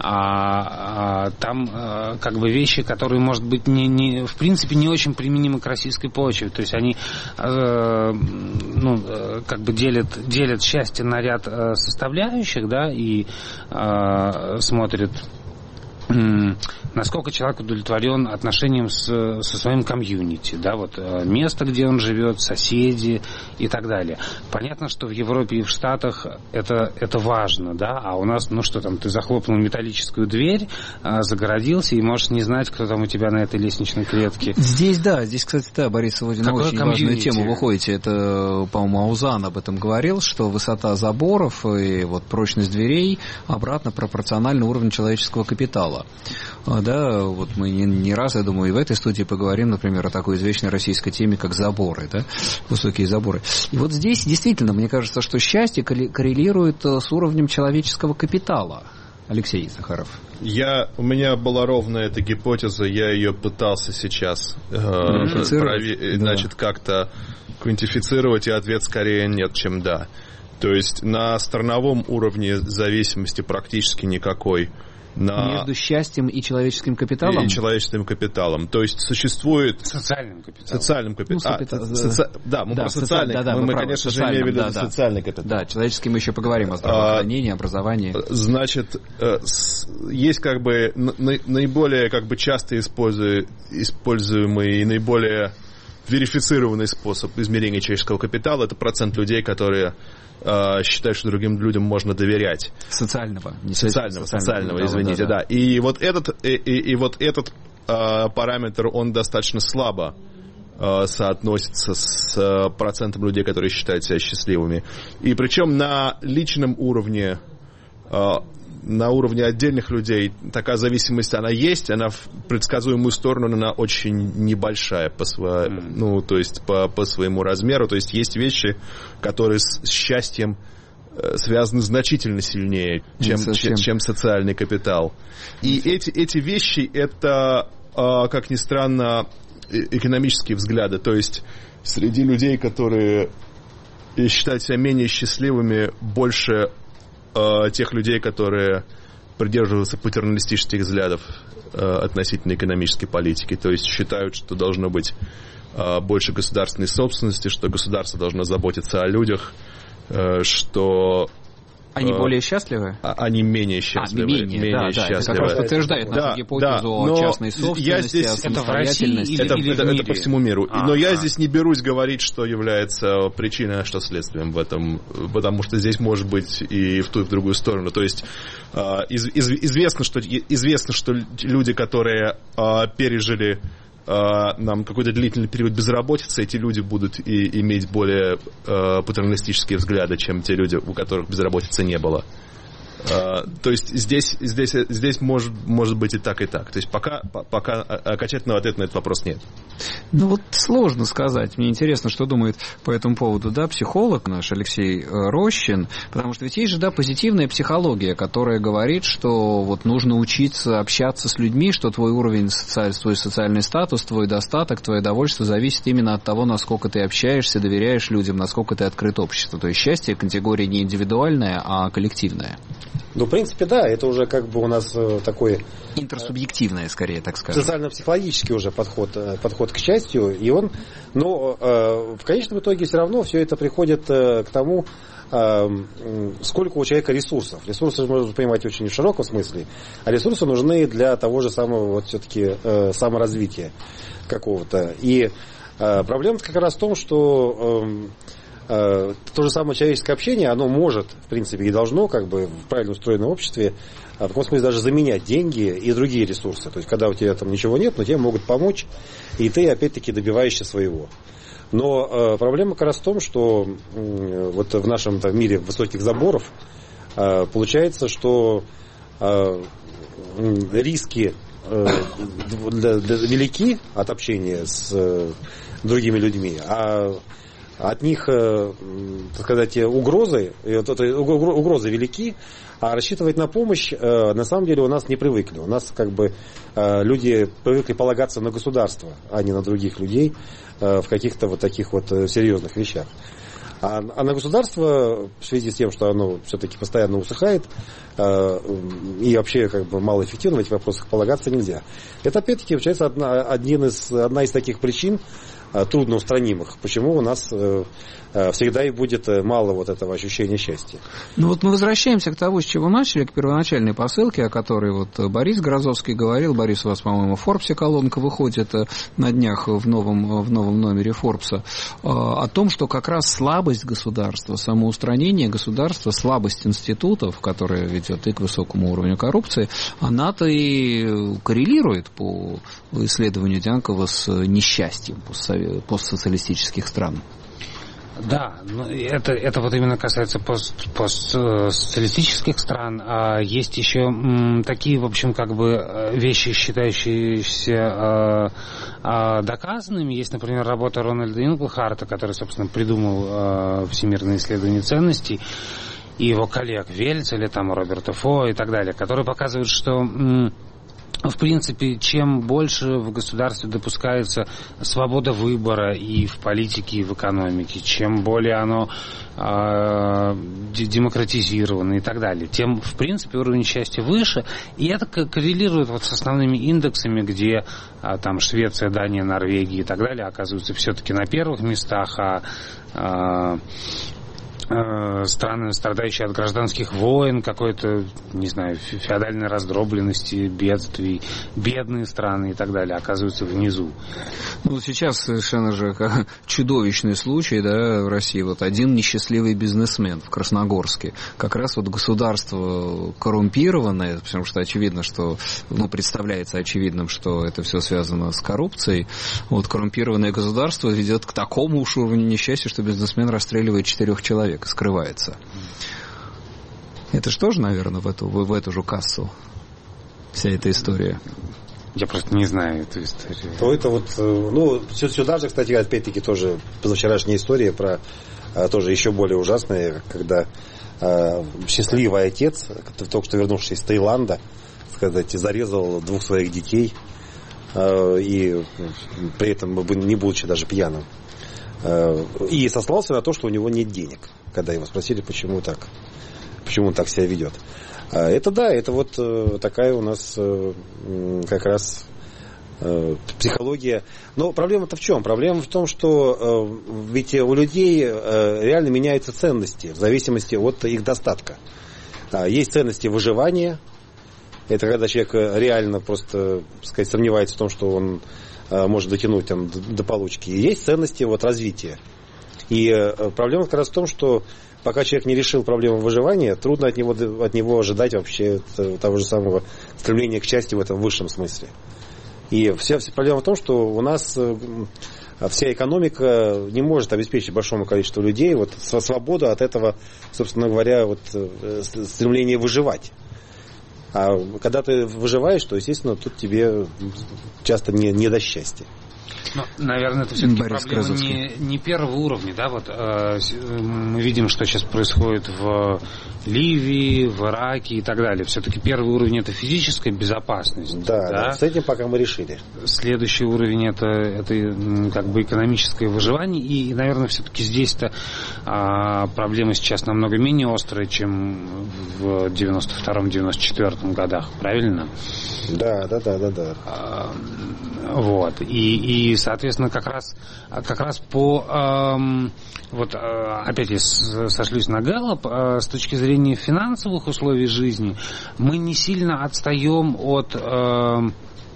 B: а, а, там а, как бы вещи, которые, может быть, не, не, в принципе, не очень применимы к российской почве. То есть они а, ну, как бы делят, делят счастье на ряд составляющих, да, и а, смотрят, насколько человек удовлетворен отношением с, со своим комьюнити, да, вот место, где он живет, соседи и так далее. Понятно, что в Европе и в Штатах это, это важно, да, а у нас, ну что там, ты захлопнул металлическую дверь, загородился и можешь не знать, кто там у тебя на этой лестничной клетке.
A: Здесь, да, здесь, кстати, да, Борис, сегодня на очень комьюнити? важную тему выходите. Это, по-моему, Аузан об этом говорил, что высота заборов и вот прочность дверей обратно пропорциональна уровню человеческого капитала. Да, вот мы не, не раз, я думаю, и в этой студии поговорим, например, о такой извечной российской теме, как заборы, да, высокие заборы. И вот здесь действительно, мне кажется, что счастье коррелирует с уровнем человеческого капитала. Алексей Захаров.
D: Я, у меня была ровно эта гипотеза, я ее пытался сейчас э, прови- значит, да. как-то квантифицировать, и ответ скорее нет, чем да. То есть на страновом уровне зависимости практически никакой На...
A: Между счастьем и человеческим капиталом?
D: И человеческим капиталом. То есть существует...
B: Социальным капиталом.
D: Социальным капиталом.
A: Ну,
D: а, соци... Да, мы да, про социальный. Да, да, мы, мы конечно же, имеем в виду да, социальный да. капитал.
A: Да, человеческий мы еще поговорим о здравоохранении, а, образовании.
D: Значит, есть как бы наиболее как бы часто используемый и наиболее верифицированный способ измерения человеческого капитала — это процент людей, которые э, считают, что другим людям можно доверять.
A: Социального. Не
D: социального, социального, социального, извините, да. да. И вот этот, и, и, и вот этот э, параметр, он достаточно слабо э, соотносится с э, процентом людей, которые считают себя счастливыми. И причем на личном уровне, э, на уровне отдельных людей такая зависимость, она есть, она в предсказуемую сторону, она очень небольшая по, сво... mm. ну, то есть по, по своему размеру. То есть есть вещи, которые с счастьем связаны значительно сильнее, чем, чем, чем социальный капитал. И эти, эти вещи, это, как ни странно, экономические взгляды. То есть среди людей, которые считают себя менее счастливыми, больше тех людей, которые придерживаются патерналистических взглядов э, относительно экономической политики, то есть считают, что должно быть э, больше государственной собственности, что государство должно заботиться о людях, э, что...
A: Они э, более счастливы?
D: Они менее счастливы.
A: А, менее,
D: менее
A: да,
D: счастливы.
A: Да, это как раз подтверждает нашу
D: да,
A: гипотезу
D: да,
A: о частной собственности,
D: здесь,
A: о самостоятельности.
D: Это,
A: или
D: это, это по всему миру.
A: А,
D: Но я
A: а.
D: здесь не берусь говорить, что является причиной, а что следствием в этом, потому что здесь может быть и в ту, и в другую сторону. То есть из, из, известно, что, известно, что люди, которые пережили нам какой-то длительный период безработицы, эти люди будут и иметь более патерналистические взгляды, чем те люди, у которых безработицы не было. Uh, то есть здесь, здесь, здесь может, может быть и так, и так. То есть пока, пока окончательного ответа на этот вопрос нет.
A: Ну вот сложно сказать. Мне интересно, что думает по этому поводу, да, психолог наш Алексей Рощин, потому что ведь есть же, да, позитивная психология, которая говорит, что вот нужно учиться общаться с людьми, что твой уровень, соци... твой социальный статус, твой достаток, твое довольство зависит именно от того, насколько ты общаешься, доверяешь людям, насколько ты открыт обществу. То есть счастье категория не индивидуальная, а коллективная.
C: Ну, в принципе, да, это уже как бы у нас такой...
A: Интерсубъективное, скорее, так скажем.
C: Социально-психологический уже подход, подход к счастью, и он... Но э, в конечном итоге все равно все это приходит э, к тому, э, сколько у человека ресурсов. Ресурсы можно понимать очень в широком смысле, а ресурсы нужны для того же самого вот все-таки э, саморазвития какого-то. И э, проблема как раз в том, что... Э, то же самое человеческое общение, оно может, в принципе, и должно, как бы, в правильно устроенном обществе, в каком смысле даже заменять деньги и другие ресурсы. То есть, когда у тебя там ничего нет, но тебе могут помочь, и ты, опять-таки, добиваешься своего. Но э, проблема как раз в том, что э, вот в нашем там, мире высоких заборов э, получается, что э, риски э, для, для, велики от общения с э, другими людьми, а от них, так сказать, угрозы, угрозы велики, а рассчитывать на помощь на самом деле у нас не привыкли. У нас как бы люди привыкли полагаться на государство, а не на других людей в каких-то вот таких вот серьезных вещах. А, а на государство, в связи с тем, что оно все-таки постоянно усыхает и вообще как бы малоэффективно в этих вопросах полагаться нельзя. Это опять-таки получается одна, один из, одна из таких причин, трудноустранимых, почему у нас э, э, всегда и будет мало вот этого ощущения счастья.
A: Ну вот мы возвращаемся к тому, с чего начали, к первоначальной посылке, о которой вот Борис Грозовский говорил. Борис, у вас, по-моему, в Форбсе колонка выходит на днях в новом, в новом номере Форбса, о том, что как раз слабость государства, самоустранение государства, слабость институтов, которая ведет и к высокому уровню коррупции, она-то и коррелирует по исследованию Дянкова с несчастьем постсоветского постсоциалистических стран.
B: Да, это, это вот именно касается пост, постсоциалистических стран. А есть еще м, такие, в общем, как бы вещи, считающиеся э, э, доказанными. Есть, например, работа Рональда Инглхарта, который, собственно, придумал э, всемирное исследование ценностей, и его коллег Вельцеля, там, Роберта Фо и так далее, которые показывают, что... М, в принципе, чем больше в государстве допускается свобода выбора и в политике, и в экономике, чем более оно э, демократизировано и так далее, тем, в принципе, уровень счастья выше. И это коррелирует вот с основными индексами, где э, там Швеция, Дания, Норвегия и так далее оказываются все-таки на первых местах, а э, страны, страдающие от гражданских войн, какой-то, не знаю, феодальной раздробленности, бедствий, бедные страны и так далее оказываются внизу.
A: Ну, сейчас совершенно же чудовищный случай, да, в России. Вот один несчастливый бизнесмен в Красногорске. Как раз вот государство коррумпированное, потому что очевидно, что, ну, представляется очевидным, что это все связано с коррупцией. Вот коррумпированное государство ведет к такому уж уровню несчастья, что бизнесмен расстреливает четырех человек. Скрывается. Это же тоже, наверное, в эту, в, в эту же кассу вся эта история.
B: Я просто не знаю эту историю.
C: То это вот, ну, сюда же, кстати, опять-таки тоже позавчерашняя история про тоже еще более ужасная, когда э, счастливый отец, только что вернувшийся из Таиланда, сказать, зарезал двух своих детей э, и при этом не будучи даже пьяным. Э, и сослался на то, что у него нет денег, когда его спросили, почему так, почему он так себя ведет. Это да, это вот такая у нас как раз психология. Но проблема-то в чем? Проблема в том, что ведь у людей реально меняются ценности в зависимости от их достатка. Есть ценности выживания. Это когда человек реально просто, так сказать, сомневается в том, что он может дотянуть там, до получки. И есть ценности вот, развития. И проблема как раз в том, что пока человек не решил проблему выживания, трудно от него, от него ожидать вообще того же самого стремления к счастью в этом высшем смысле. И вся, вся проблема в том, что у нас вся экономика не может обеспечить большому количеству людей вот, свободу от этого, собственно говоря, вот, стремления выживать. А когда ты выживаешь, то, естественно, тут тебе часто не, не до счастья.
B: Ну, наверное, это все-таки Борис проблема не, не первого уровня, да, вот э, мы видим, что сейчас происходит в Ливии, в Ираке и так далее. Все-таки первый уровень это физическая безопасность.
C: Да, да? Да, с этим пока мы решили.
B: Следующий уровень это, это как бы экономическое выживание. И, наверное, все-таки здесь-то а, проблема сейчас намного менее острая, чем в девяносто втором — девяносто четвёртом годах, правильно?
C: Да, да, да, да, да.
B: А, вот. И, и, соответственно, как раз, как раз по эм, вот опять я сошлюсь на Гэллоп, э, с точки зрения финансовых условий жизни, мы не сильно отстаем от э,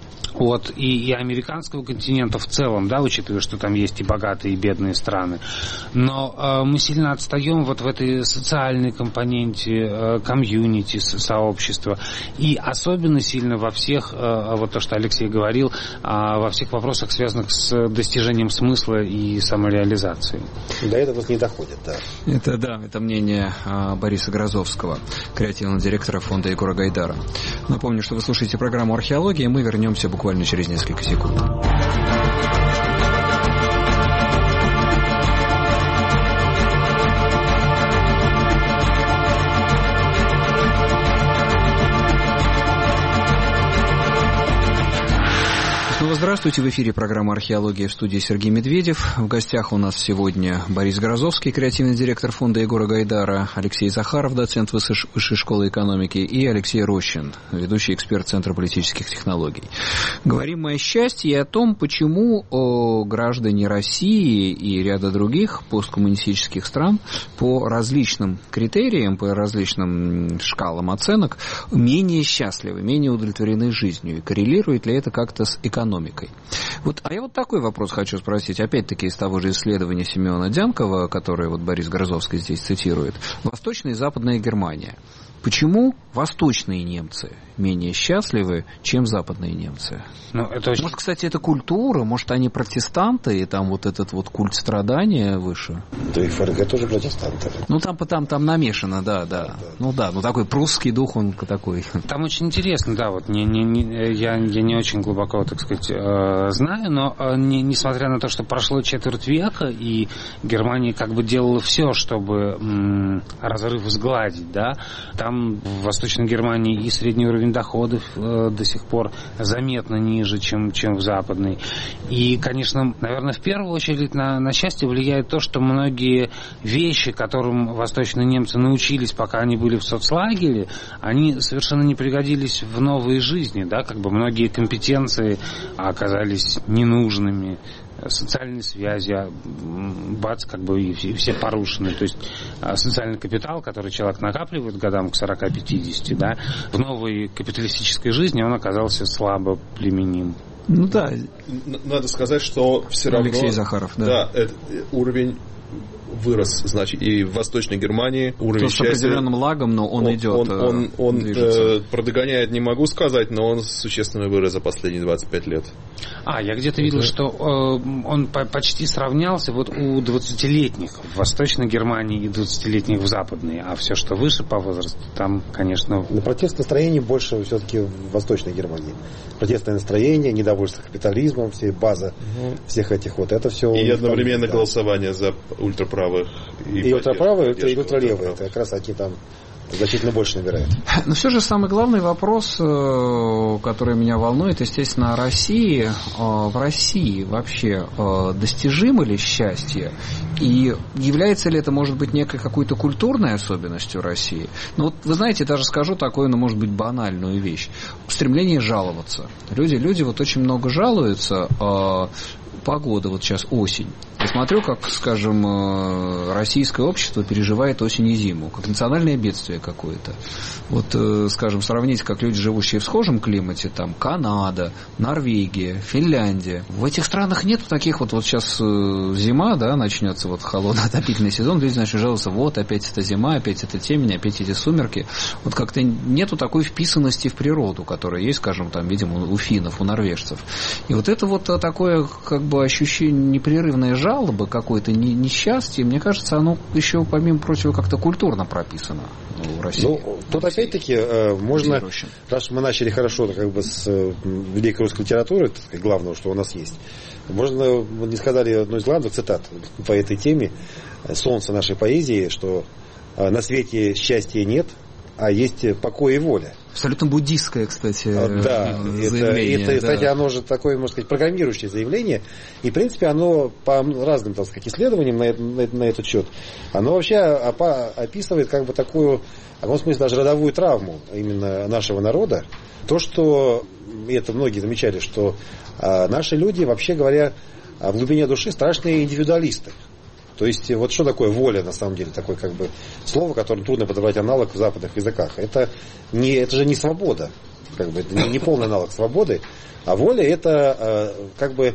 B: от и, и американского континента в целом, да, учитывая, что там есть и богатые, и бедные страны. Но э, мы сильно отстаем вот в этой социальной компоненте, э, комьюнити, сообщества. И особенно сильно во всех, э, вот то, что Алексей говорил, э, во всех вопросах, связанных с достижением смысла и самореализацией.
C: До этого не доходит, да.
A: Это, да, это мнение э, Бориса Грозовского, креативного директора фонда Егора Гайдара. Напомню, что вы слушаете программу «Археология», и мы вернемся буквально буквально через несколько секунд. Здравствуйте, в эфире программа «Археология», в студии Сергей Медведев. В гостях у нас сегодня Борис Грозовский, креативный директор фонда Егора Гайдара, Алексей Захаров, доцент Высшей школы экономики, и Алексей Рощин, ведущий эксперт Центра политических технологий. Говорим мы о счастье и о том, почему о, граждане России и ряда других посткоммунистических стран по различным критериям, по различным шкалам оценок менее счастливы, менее удовлетворены жизнью. И коррелирует ли это как-то с экономикой? Вот, а я вот такой вопрос хочу спросить, опять-таки из того же исследования Семена Дянкова, которое вот Борис Грозовский здесь цитирует. Восточная и Западная Германия. Почему восточные немцы менее счастливы, чем западные немцы?
B: Ну, это очень...
A: Может, кстати, это культура, может, они протестанты, и там вот этот вот культ страдания выше?
C: Да и ФРГ тоже протестанты.
A: Ну, там, там, там намешано, да, да, да. Ну да, ну такой прусский дух, он такой.
B: Там очень интересно, да, вот не, не, не, я, я не очень глубоко, так сказать, э, знаю, но э, не, несмотря на то, что прошло четверть века, и Германия как бы делала все, чтобы м, разрыв сгладить, да, там в Восточной Германии и средний уровень уровень доходов э, до сих пор заметно ниже, чем, чем в западной. И, конечно, наверное, в первую очередь на, на счастье влияет то, что многие вещи, которым восточные немцы научились, пока они были в соцлагере, они совершенно не пригодились в новой жизни, да, как бы многие компетенции оказались ненужными, социальные связи, бац, как бы и все, и все порушены. То есть социальный капитал, который человек накапливает годам к сорока-пятидесяти, да, в новой капиталистической жизни он оказался слабо применим.
A: Ну да.
D: Надо сказать, что все равно...
A: Алексей Захаров, да.
D: Да, это, уровень вырос, значит, и в Восточной Германии уровень счастья...
A: с определенным лагом, но он, он идет.
D: Он, он, он э, продогоняет, не могу сказать, но он существенно вырос за последние двадцать пять лет.
B: А, я где-то видел, что э, он по- почти сравнялся вот у двадцатилетних в Восточной Германии и двадцатилетних в Западной, а все, что выше по возрасту, там, конечно...
C: На протестное настроение больше все-таки в Восточной Германии. Протестное настроение, недовольство капитализмом, все база угу. всех этих вот, это все...
D: И одновременно да. голосование за ультраправых.
C: И, и ультраправые, и ультралевые, это как раз они там значительно больше набирает.
A: Но все же самый главный вопрос, который меня волнует, естественно, о России. В России вообще достижимо ли счастье? И является ли это, может быть, некой какой-то культурной особенностью России? Ну вот, вы знаете, даже скажу такую, ну, может быть, банальную вещь. Стремление жаловаться. Люди, люди вот очень много жалуются. Погода, вот сейчас осень. Я смотрю, как, скажем, российское общество переживает осень и зиму, как национальное бедствие какое-то. Вот, скажем, сравнить, как люди, живущие в схожем климате, там, Канада, Норвегия, Финляндия. В этих странах нет таких вот, вот сейчас зима, да, начнется вот холодный отопительный сезон, люди начнут жаловаться, вот, опять эта зима, опять эта темень, опять эти сумерки. Вот как-то нету такой вписанности в природу, которая есть, скажем, там, видимо, у финнов, у норвежцев. И вот это вот такое, как бы, ощущение непрерывной жалобы, какое-то несчастье, мне кажется, оно еще, помимо прочего, как-то культурно прописано в России.
C: Ну, тут опять-таки можно, раз мы начали хорошо как бы с великой русской литературы, так сказать, главного, что у нас есть, можно, мы не сказали одну из главных цитат по этой теме, солнце нашей поэзии, что на свете счастья нет, а есть покой и воля.
A: Абсолютно буддистское, кстати,
C: да, заявление. Это, это да. Кстати, оно же такое, можно сказать, программирующее заявление. И, в принципе, оно по разным, так сказать, исследованиям на, на, на этот счет, оно вообще описывает как бы такую, в каком смысле, даже родовую травму именно нашего народа. То, что, и это многие замечали, что а, наши люди, вообще говоря, в глубине души страшные индивидуалисты. То есть, вот что такое воля, на самом деле, такое как бы слово, которое трудно подобрать аналог в западных языках. Это, не, это же не свобода, как бы, это не полный аналог свободы, а воля это как бы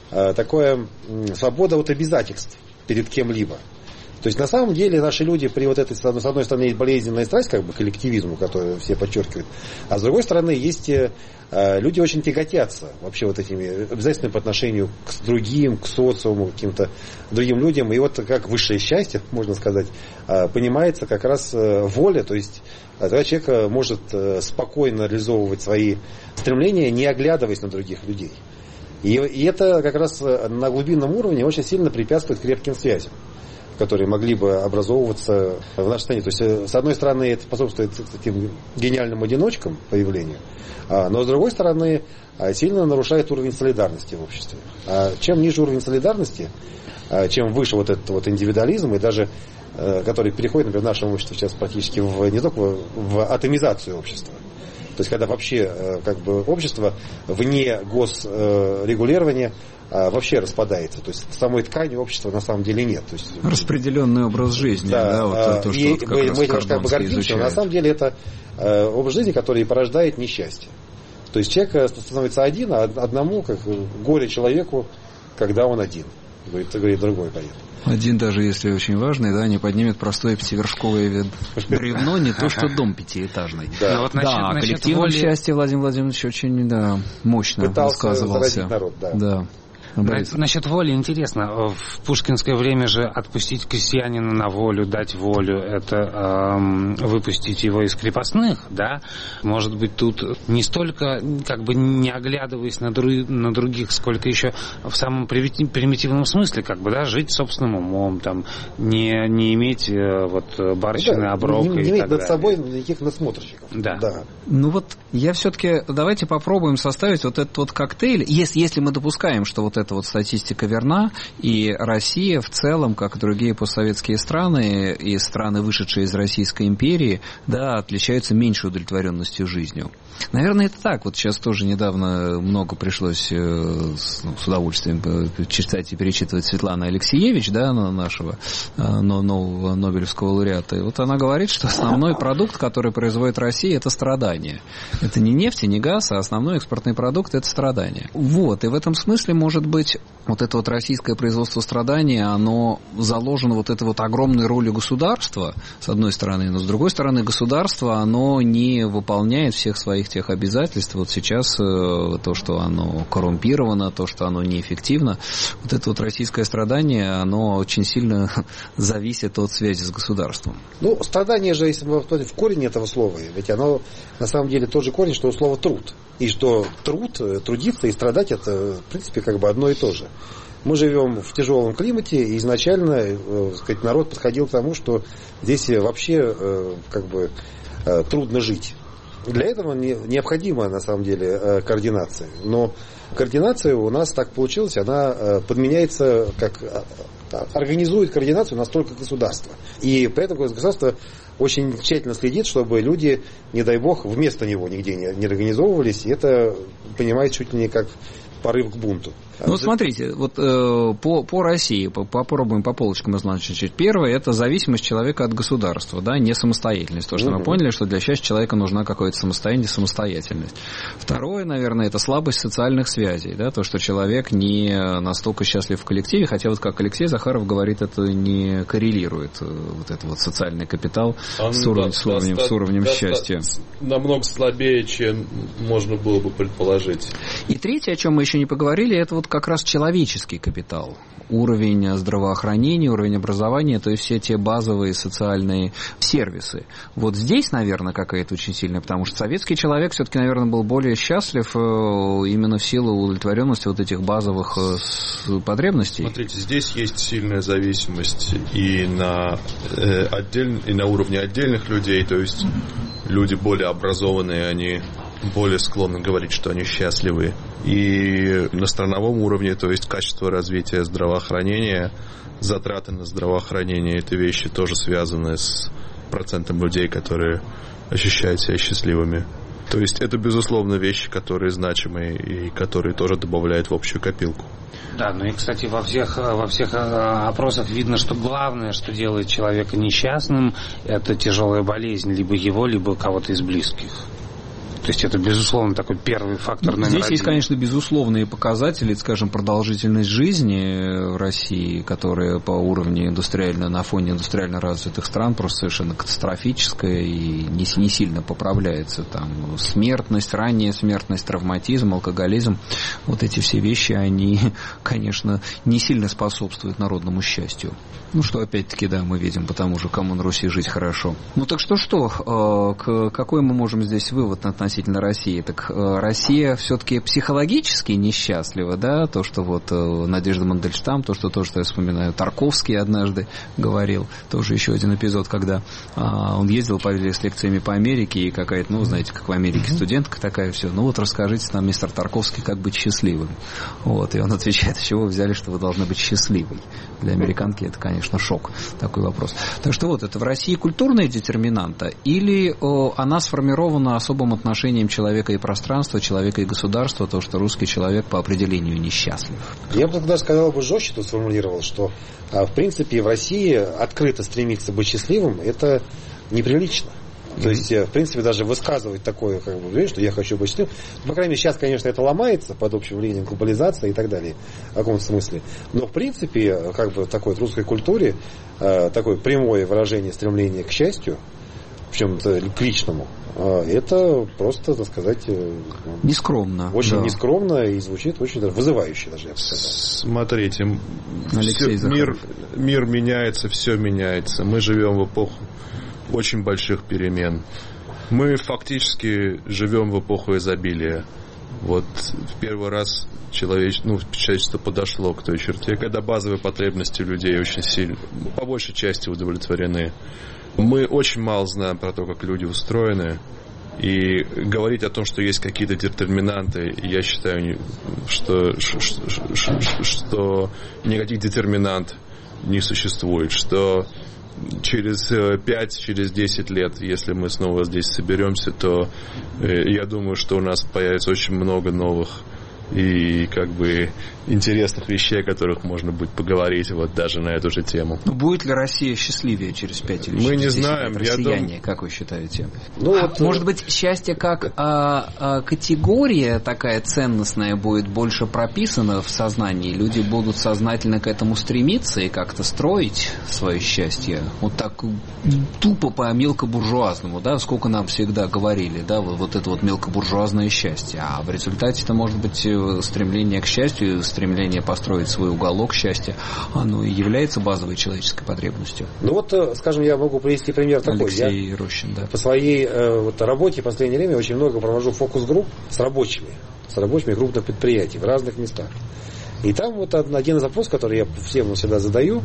C: такое свобода от обязательств перед кем-либо. То есть, на самом деле, наши люди при вот этой, с одной стороны, есть болезненная страсть, как бы, к коллективизму, которую все подчеркивают, а с другой стороны, есть люди очень тяготятся вообще вот этими обязательствами по отношению к другим, к социуму, к каким-то другим людям. И вот как высшее счастье, можно сказать, понимается как раз воля, то есть тогда человек может спокойно реализовывать свои стремления, не оглядываясь на других людей. И, и это как раз на глубинном уровне очень сильно препятствует крепким связям, которые могли бы образовываться в нашей стране. То есть, с одной стороны, это способствует таким гениальным одиночкам появлению, но с другой стороны, сильно нарушает уровень солидарности в обществе. А чем ниже уровень солидарности, чем выше вот этот вот индивидуализм, и даже который переходит, например, в нашем обществе сейчас практически в, не только в, в атомизацию общества. То есть, когда вообще как бы, общество вне госрегулирования вообще распадается. То есть, самой ткани общества на самом деле нет. То есть,
A: распределенный образ жизни. Да, да, вот то, что
C: и
A: вот как
C: мы,
A: раз
C: мы немножко как бы гордимся, но на самом деле это образ жизни, который порождает несчастье. То есть, человек становится один, а одному, как горе человеку, когда он один. Говорит, говорит другой поэт.
A: Один, даже если очень важный, да, не поднимет простое пятивершковое бревно, не то что дом пятиэтажный.
C: Да,
A: вот насчет, да коллективное воли... счастье Владимир Владимирович очень да, мощно
C: пытался
A: высказывался.
C: Народ, да.
A: Да. Борис.
B: Насчет воли интересно. В пушкинское время же отпустить крестьянина на волю, дать волю, это эм, выпустить его из крепостных, да? Может быть, тут не столько, как бы не оглядываясь на, дру, на других, сколько еще в самом примитивном смысле, как бы, да, жить собственным умом, там, не, не иметь э, вот барщины, да, оброка
C: не, не
B: и
C: иметь
B: так
C: над
B: далее.
C: собой никаких надсмотрщиков.
B: Да.
C: да.
A: Ну вот я все-таки, давайте попробуем составить вот этот вот коктейль, если, если мы допускаем, что вот эта вот статистика верна, и Россия в целом, как и другие постсоветские страны, и страны, вышедшие из Российской империи, да, отличаются меньшей удовлетворенностью жизнью. Наверное, это так. Вот сейчас тоже недавно много пришлось ну, с удовольствием читать и перечитывать Светланы Алексеевич, да, нашего нового Нобелевского лауреата. И вот она говорит, что основной продукт, который производит Россия, это страдания. Это не нефть и не газ, а основной экспортный продукт – это страдания. Вот. И в этом смысле, может быть, вот это вот российское производство страданий, оно заложено вот этой вот огромной ролью государства, с одной стороны, но с другой стороны, государство, оно не выполняет всех своих тех обязательств. Вот сейчас то, что оно коррумпировано, то, что оно неэффективно, вот это вот российское страдание, оно очень сильно зависит от связи с государством.
C: Ну, страдание же, если мы в корень этого слова, ведь оно на самом деле тот же корень, что у слова труд. И что труд, трудиться и страдать, это, в принципе, как бы одно и то же. Мы живем в тяжелом климате, и изначально, э, сказать, народ подходил к тому, что здесь вообще э, как бы э, трудно жить. Для этого не, необходима, на самом деле, э, координация. Но координация у нас так получилась, она э, подменяется, как э, организует координацию настолько государство. И поэтому государство очень тщательно следит, чтобы люди, не дай бог, вместо него нигде не, не организовывались. И это понимает чуть ли не как порыв к бунту.
A: Ну, смотрите, вот э, по, по России, по, попробуем по полочкам означить. Первое – это зависимость человека от государства, да, не самостоятельность. То, что mm-hmm. мы поняли, что для счастья человека нужна какая-то самостоятельность, самостоятельность. Второе, наверное, это слабость социальных связей, да, то, что человек не настолько счастлив в коллективе, хотя вот как Алексей Захаров говорит, это не коррелирует, вот это вот социальный капитал с, уровень, с уровнем, с уровнем счастья.
D: Намного слабее, чем можно было бы предположить.
A: И третье, о чем мы еще не поговорили, это вот как раз человеческий капитал. Уровень здравоохранения, уровень образования, то есть все те базовые социальные сервисы. Вот здесь, наверное, какая-то очень сильная, потому что советский человек все-таки, наверное, был более счастлив именно в силу удовлетворенности вот этих базовых потребностей.
D: Смотрите, здесь есть сильная зависимость и на, э, отдель... и на уровне отдельных людей, то есть люди более образованные, они более склонны говорить, что они счастливы. И на страновом уровне, то есть качество развития здравоохранения, затраты на здравоохранение, это вещи тоже связаны с процентом людей, которые ощущают себя счастливыми. То есть это, безусловно, вещи, которые значимые и которые тоже добавляют в общую копилку.
B: Да, ну и, кстати, во всех, во всех опросах видно, что главное, что делает человека несчастным, это тяжелая болезнь либо его, либо кого-то из близких. То есть это, безусловно, такой первый фактор номер
A: Здесь
B: один.
A: есть, конечно, безусловные показатели, скажем, продолжительность жизни в России, которая по уровню индустриально, на фоне индустриально развитых стран просто совершенно катастрофическая и не, не сильно поправляется. Там смертность, ранняя смертность, травматизм, алкоголизм, вот эти все вещи, они, конечно, не сильно способствуют народному счастью. Ну, что, опять-таки, да, мы видим, потому же, кому на Руси жить хорошо. Ну, так что-что, какой мы можем здесь вывод относительно России? Так Россия все-таки психологически несчастлива, да, то, что вот Надежда Мандельштам, то, что тоже, что я вспоминаю, Тарковский однажды говорил, тоже еще один эпизод, когда он ездил по, с лекциями по Америке, и какая-то, ну, знаете, как в Америке студентка такая, все, ну, вот расскажите нам, мистер Тарковский, как быть счастливым. Вот, и он отвечает, с чего вы взяли, что вы должны быть счастливой? Для американки это, конечно, шок, такой вопрос. Так что вот, это в России культурная детерминанта, или о, она сформирована особым отношением человека и пространства, человека и государства, то, что русский человек по определению несчастлив?
C: Я бы тогда сказал бы жестче, тут сформулировал, что в принципе в России открыто стремиться быть счастливым, это неприлично. То есть, в принципе, даже высказывать такое, как бы, что я хочу быть счастливым. По крайней мере, сейчас, конечно, это ломается под общим влиянием глобализации и так далее, в каком-то смысле. Но, в принципе, как бы в такой русской культуре, такое прямое выражение стремления к счастью, причем к личному, это просто, так сказать,
A: нескромно.
C: Очень
A: да.
C: нескромно и звучит очень даже вызывающе, даже я бы сказал.
D: Смотрите,
A: Алексей
D: все, мир, мир меняется, все меняется. Мы живем в эпоху очень больших перемен. Мы фактически живем в эпоху изобилия. Вот в первый раз человеч... ну, человечество подошло к той черте, когда базовые потребности людей очень сильно, по большей части удовлетворены. Мы очень мало знаем про то, как люди устроены. И говорить о том, что есть какие-то детерминанты, я считаю, что, что, что никаких детерминант не существует. Что через пять, через десять лет, если мы снова здесь соберемся, то я думаю, что у нас появится очень много новых и как бы интересных вещей, о которых можно будет поговорить вот даже на эту же тему.
A: Но будет ли Россия счастливее через пять или через
D: Мы не
A: десять
D: знаем.
A: лет? Россияне,
D: дум...
A: как вы считаете?
C: Ну, вот,
A: может быть, счастье как а, а, категория такая ценностная будет больше прописана в сознании? Люди будут сознательно к этому стремиться и как-то строить свое счастье? Вот так тупо по мелкобуржуазному, да, сколько нам всегда говорили, да, вот, вот это вот мелкобуржуазное счастье. А в результате это может быть стремление к счастью, стремление построить свой уголок счастья, оно и является базовой человеческой потребностью.
C: Ну вот, скажем, я могу привести пример такой.
A: Алексей
C: я
A: Рощин, да.
C: По своей вот, работе в последнее время очень много провожу фокус-групп с рабочими, с рабочими крупных предприятий в разных местах. И там вот один из вопросов, который я всем всегда задаю,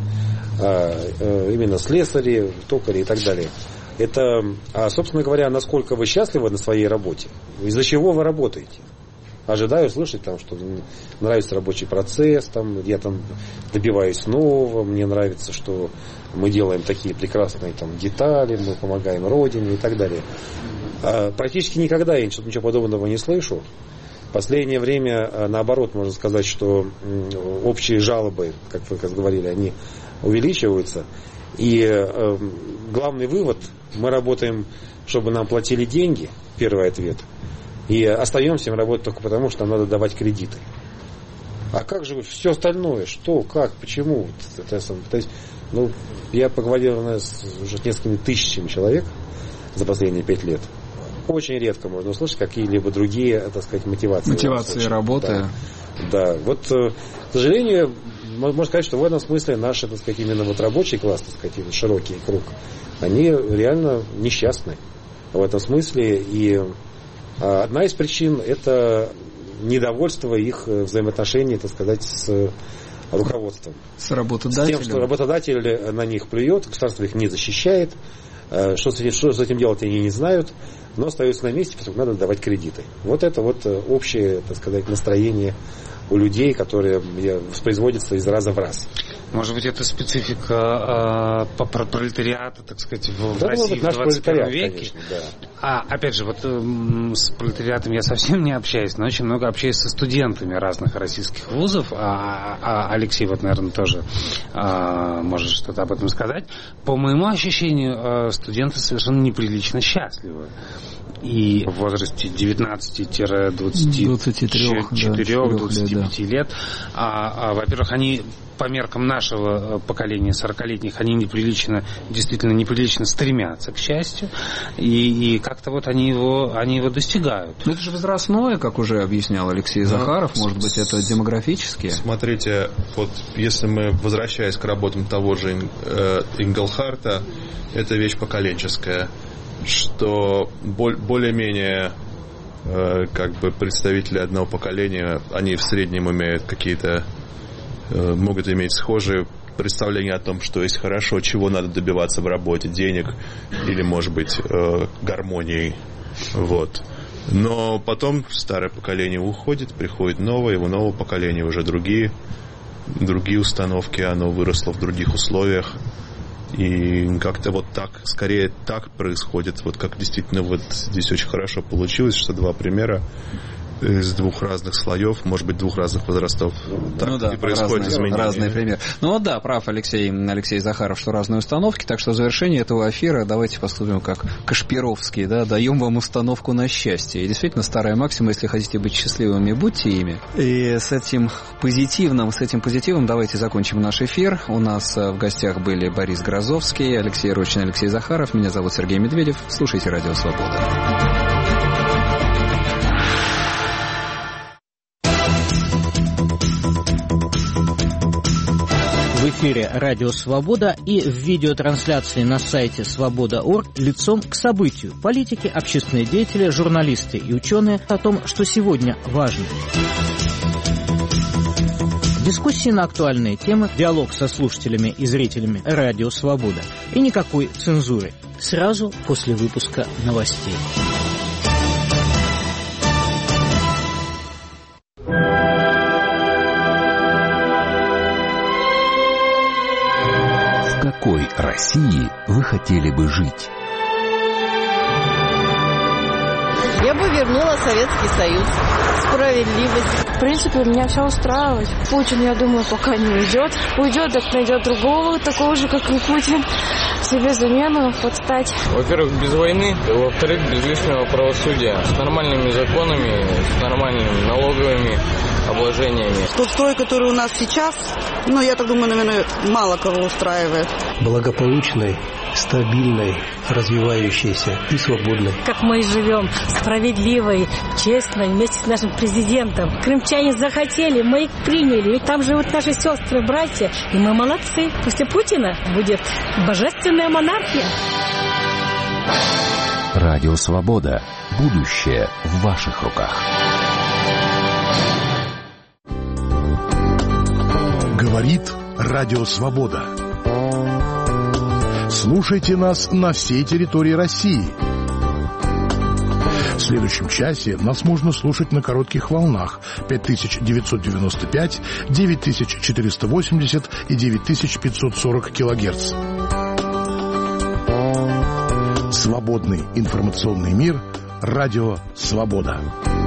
C: именно слесари, токари и так далее, это, собственно говоря, насколько вы счастливы на своей работе, из-за чего вы работаете. Ожидаю слышать, там, что нравится рабочий процесс, там, я там добиваюсь нового, мне нравится, что мы делаем такие прекрасные там, детали, мы помогаем Родине и так далее. А практически никогда я ничего, ничего подобного не слышу. В последнее время, наоборот, можно сказать, что общие жалобы, как вы как говорили, они увеличиваются. И э, главный вывод, мы работаем, чтобы нам платили деньги, первый ответ. И остаемся им работать только потому, что нам надо давать кредиты. А как же все остальное? Что, как, почему? То есть, ну, я поговорил наверное, с уже несколькими тысячами человек за последние пять лет. Очень редко можно услышать какие-либо другие, так сказать, мотивации.
A: Мотивации работы.
C: Да. да. Вот, к сожалению, можно сказать, что в этом смысле наш, так сказать, именно вот рабочий класс, так сказать, широкий круг, они реально несчастны в этом смысле. И одна из причин – это недовольство их взаимоотношений, так сказать, с руководством.
A: С работодателем.
C: С тем, что работодатель на них плюет, государство их не защищает, что с этим, что с этим делать они не знают, но остаются на месте, потому что надо давать кредиты. Вот это вот общее, так сказать, настроение у людей, которые воспроизводятся из раза в раз.
B: Может быть, это специфика э, пролетариата, так сказать, в,
C: да,
B: в России в двадцать первом веке.
C: Конечно, да.
B: А, опять же, вот э, с пролетариатом я совсем не общаюсь, но очень много общаюсь со студентами разных российских вузов. А, а Алексей, вот, наверное, тоже э, может что-то об этом сказать. По моему ощущению, э, студенты совершенно неприлично счастливы. И в возрасте девятнадцати-двадцати четырёх двадцати пяти лет, а, а, во-первых, они по меркам нашего поколения, сорокалетних, они неприлично, действительно неприлично стремятся к счастью, и, и как-то вот они его, они его достигают.
A: Но это же возрастное, как уже объяснял Алексей Захаров, может быть, это демографически?
D: Смотрите, вот если мы, возвращаясь к работам того же э, Инглхарта, это вещь поколенческая, что более-менее э, как бы представители одного поколения, они в среднем имеют какие-то, э, могут иметь схожие представления о том, что есть хорошо, чего надо добиваться в работе, денег или, может быть, э, гармонии. Вот. Но потом старое поколение уходит, приходит новое, у нового поколения уже другие, другие установки, оно выросло в других условиях. И как-то вот так, скорее так происходит, вот как действительно вот здесь очень хорошо получилось, что два примера. из двух разных слоев, может быть, двух разных возрастов. Так
A: ну да,
D: и происходит
A: разные,
D: изменения.
A: Разные примеры. Ну вот да, прав Алексей, Алексей Захаров, что разные установки, так что в завершении этого эфира давайте поступим как Кашпировский, да, даем вам установку на счастье. И действительно, старая максима, если хотите быть счастливыми, будьте ими. И с этим позитивным, с этим позитивом давайте закончим наш эфир. У нас в гостях были Борис Грозовский, Алексей Рочин, Алексей Захаров. Меня зовут Сергей Медведев. Слушайте «Радио Свобода».
E: В эфире «Радио Свобода» и в видеотрансляции на сайте свобода точка орг лицом к событию. Политики, общественные деятели, журналисты и ученые о том, что сегодня важно. Дискуссии на актуальные темы, диалог со слушателями и зрителями «Радио Свобода». И никакой цензуры. Сразу после выпуска новостей.
F: В какой России вы хотели бы жить?
G: Я бы вернула Советский Союз. Справедливость.
H: В принципе, меня все устраивает. Путин, я думаю, пока не уйдет. Уйдет, так найдет другого, такого же, как и Путин. Себе замену подстать.
I: Во-первых, без войны. Во-вторых, без лишнего правосудия. С нормальными законами, с нормальными налоговыми обложениями.
J: Тот строй, который у нас сейчас, ну, я так думаю, наверное, мало кого устраивает.
K: Благополучной, стабильной, развивающейся и свободной.
L: Как мы и живем, справедливой, честной, вместе с нашим президентом. Крымчане захотели, мы их приняли. Ведь там живут наши сестры, братья, и мы молодцы. После Путина будет божественная монархия.
F: Радио Свобода. Будущее в ваших руках.
M: Говорит Радио Свобода. Слушайте нас на всей территории России. В следующем часе нас можно слушать на коротких волнах пять тысяч девятьсот девяносто пять, девять тысяч четыреста восемьдесят и девять тысяч пятьсот сорок килогерц. Свободный информационный мир. Радио Свобода.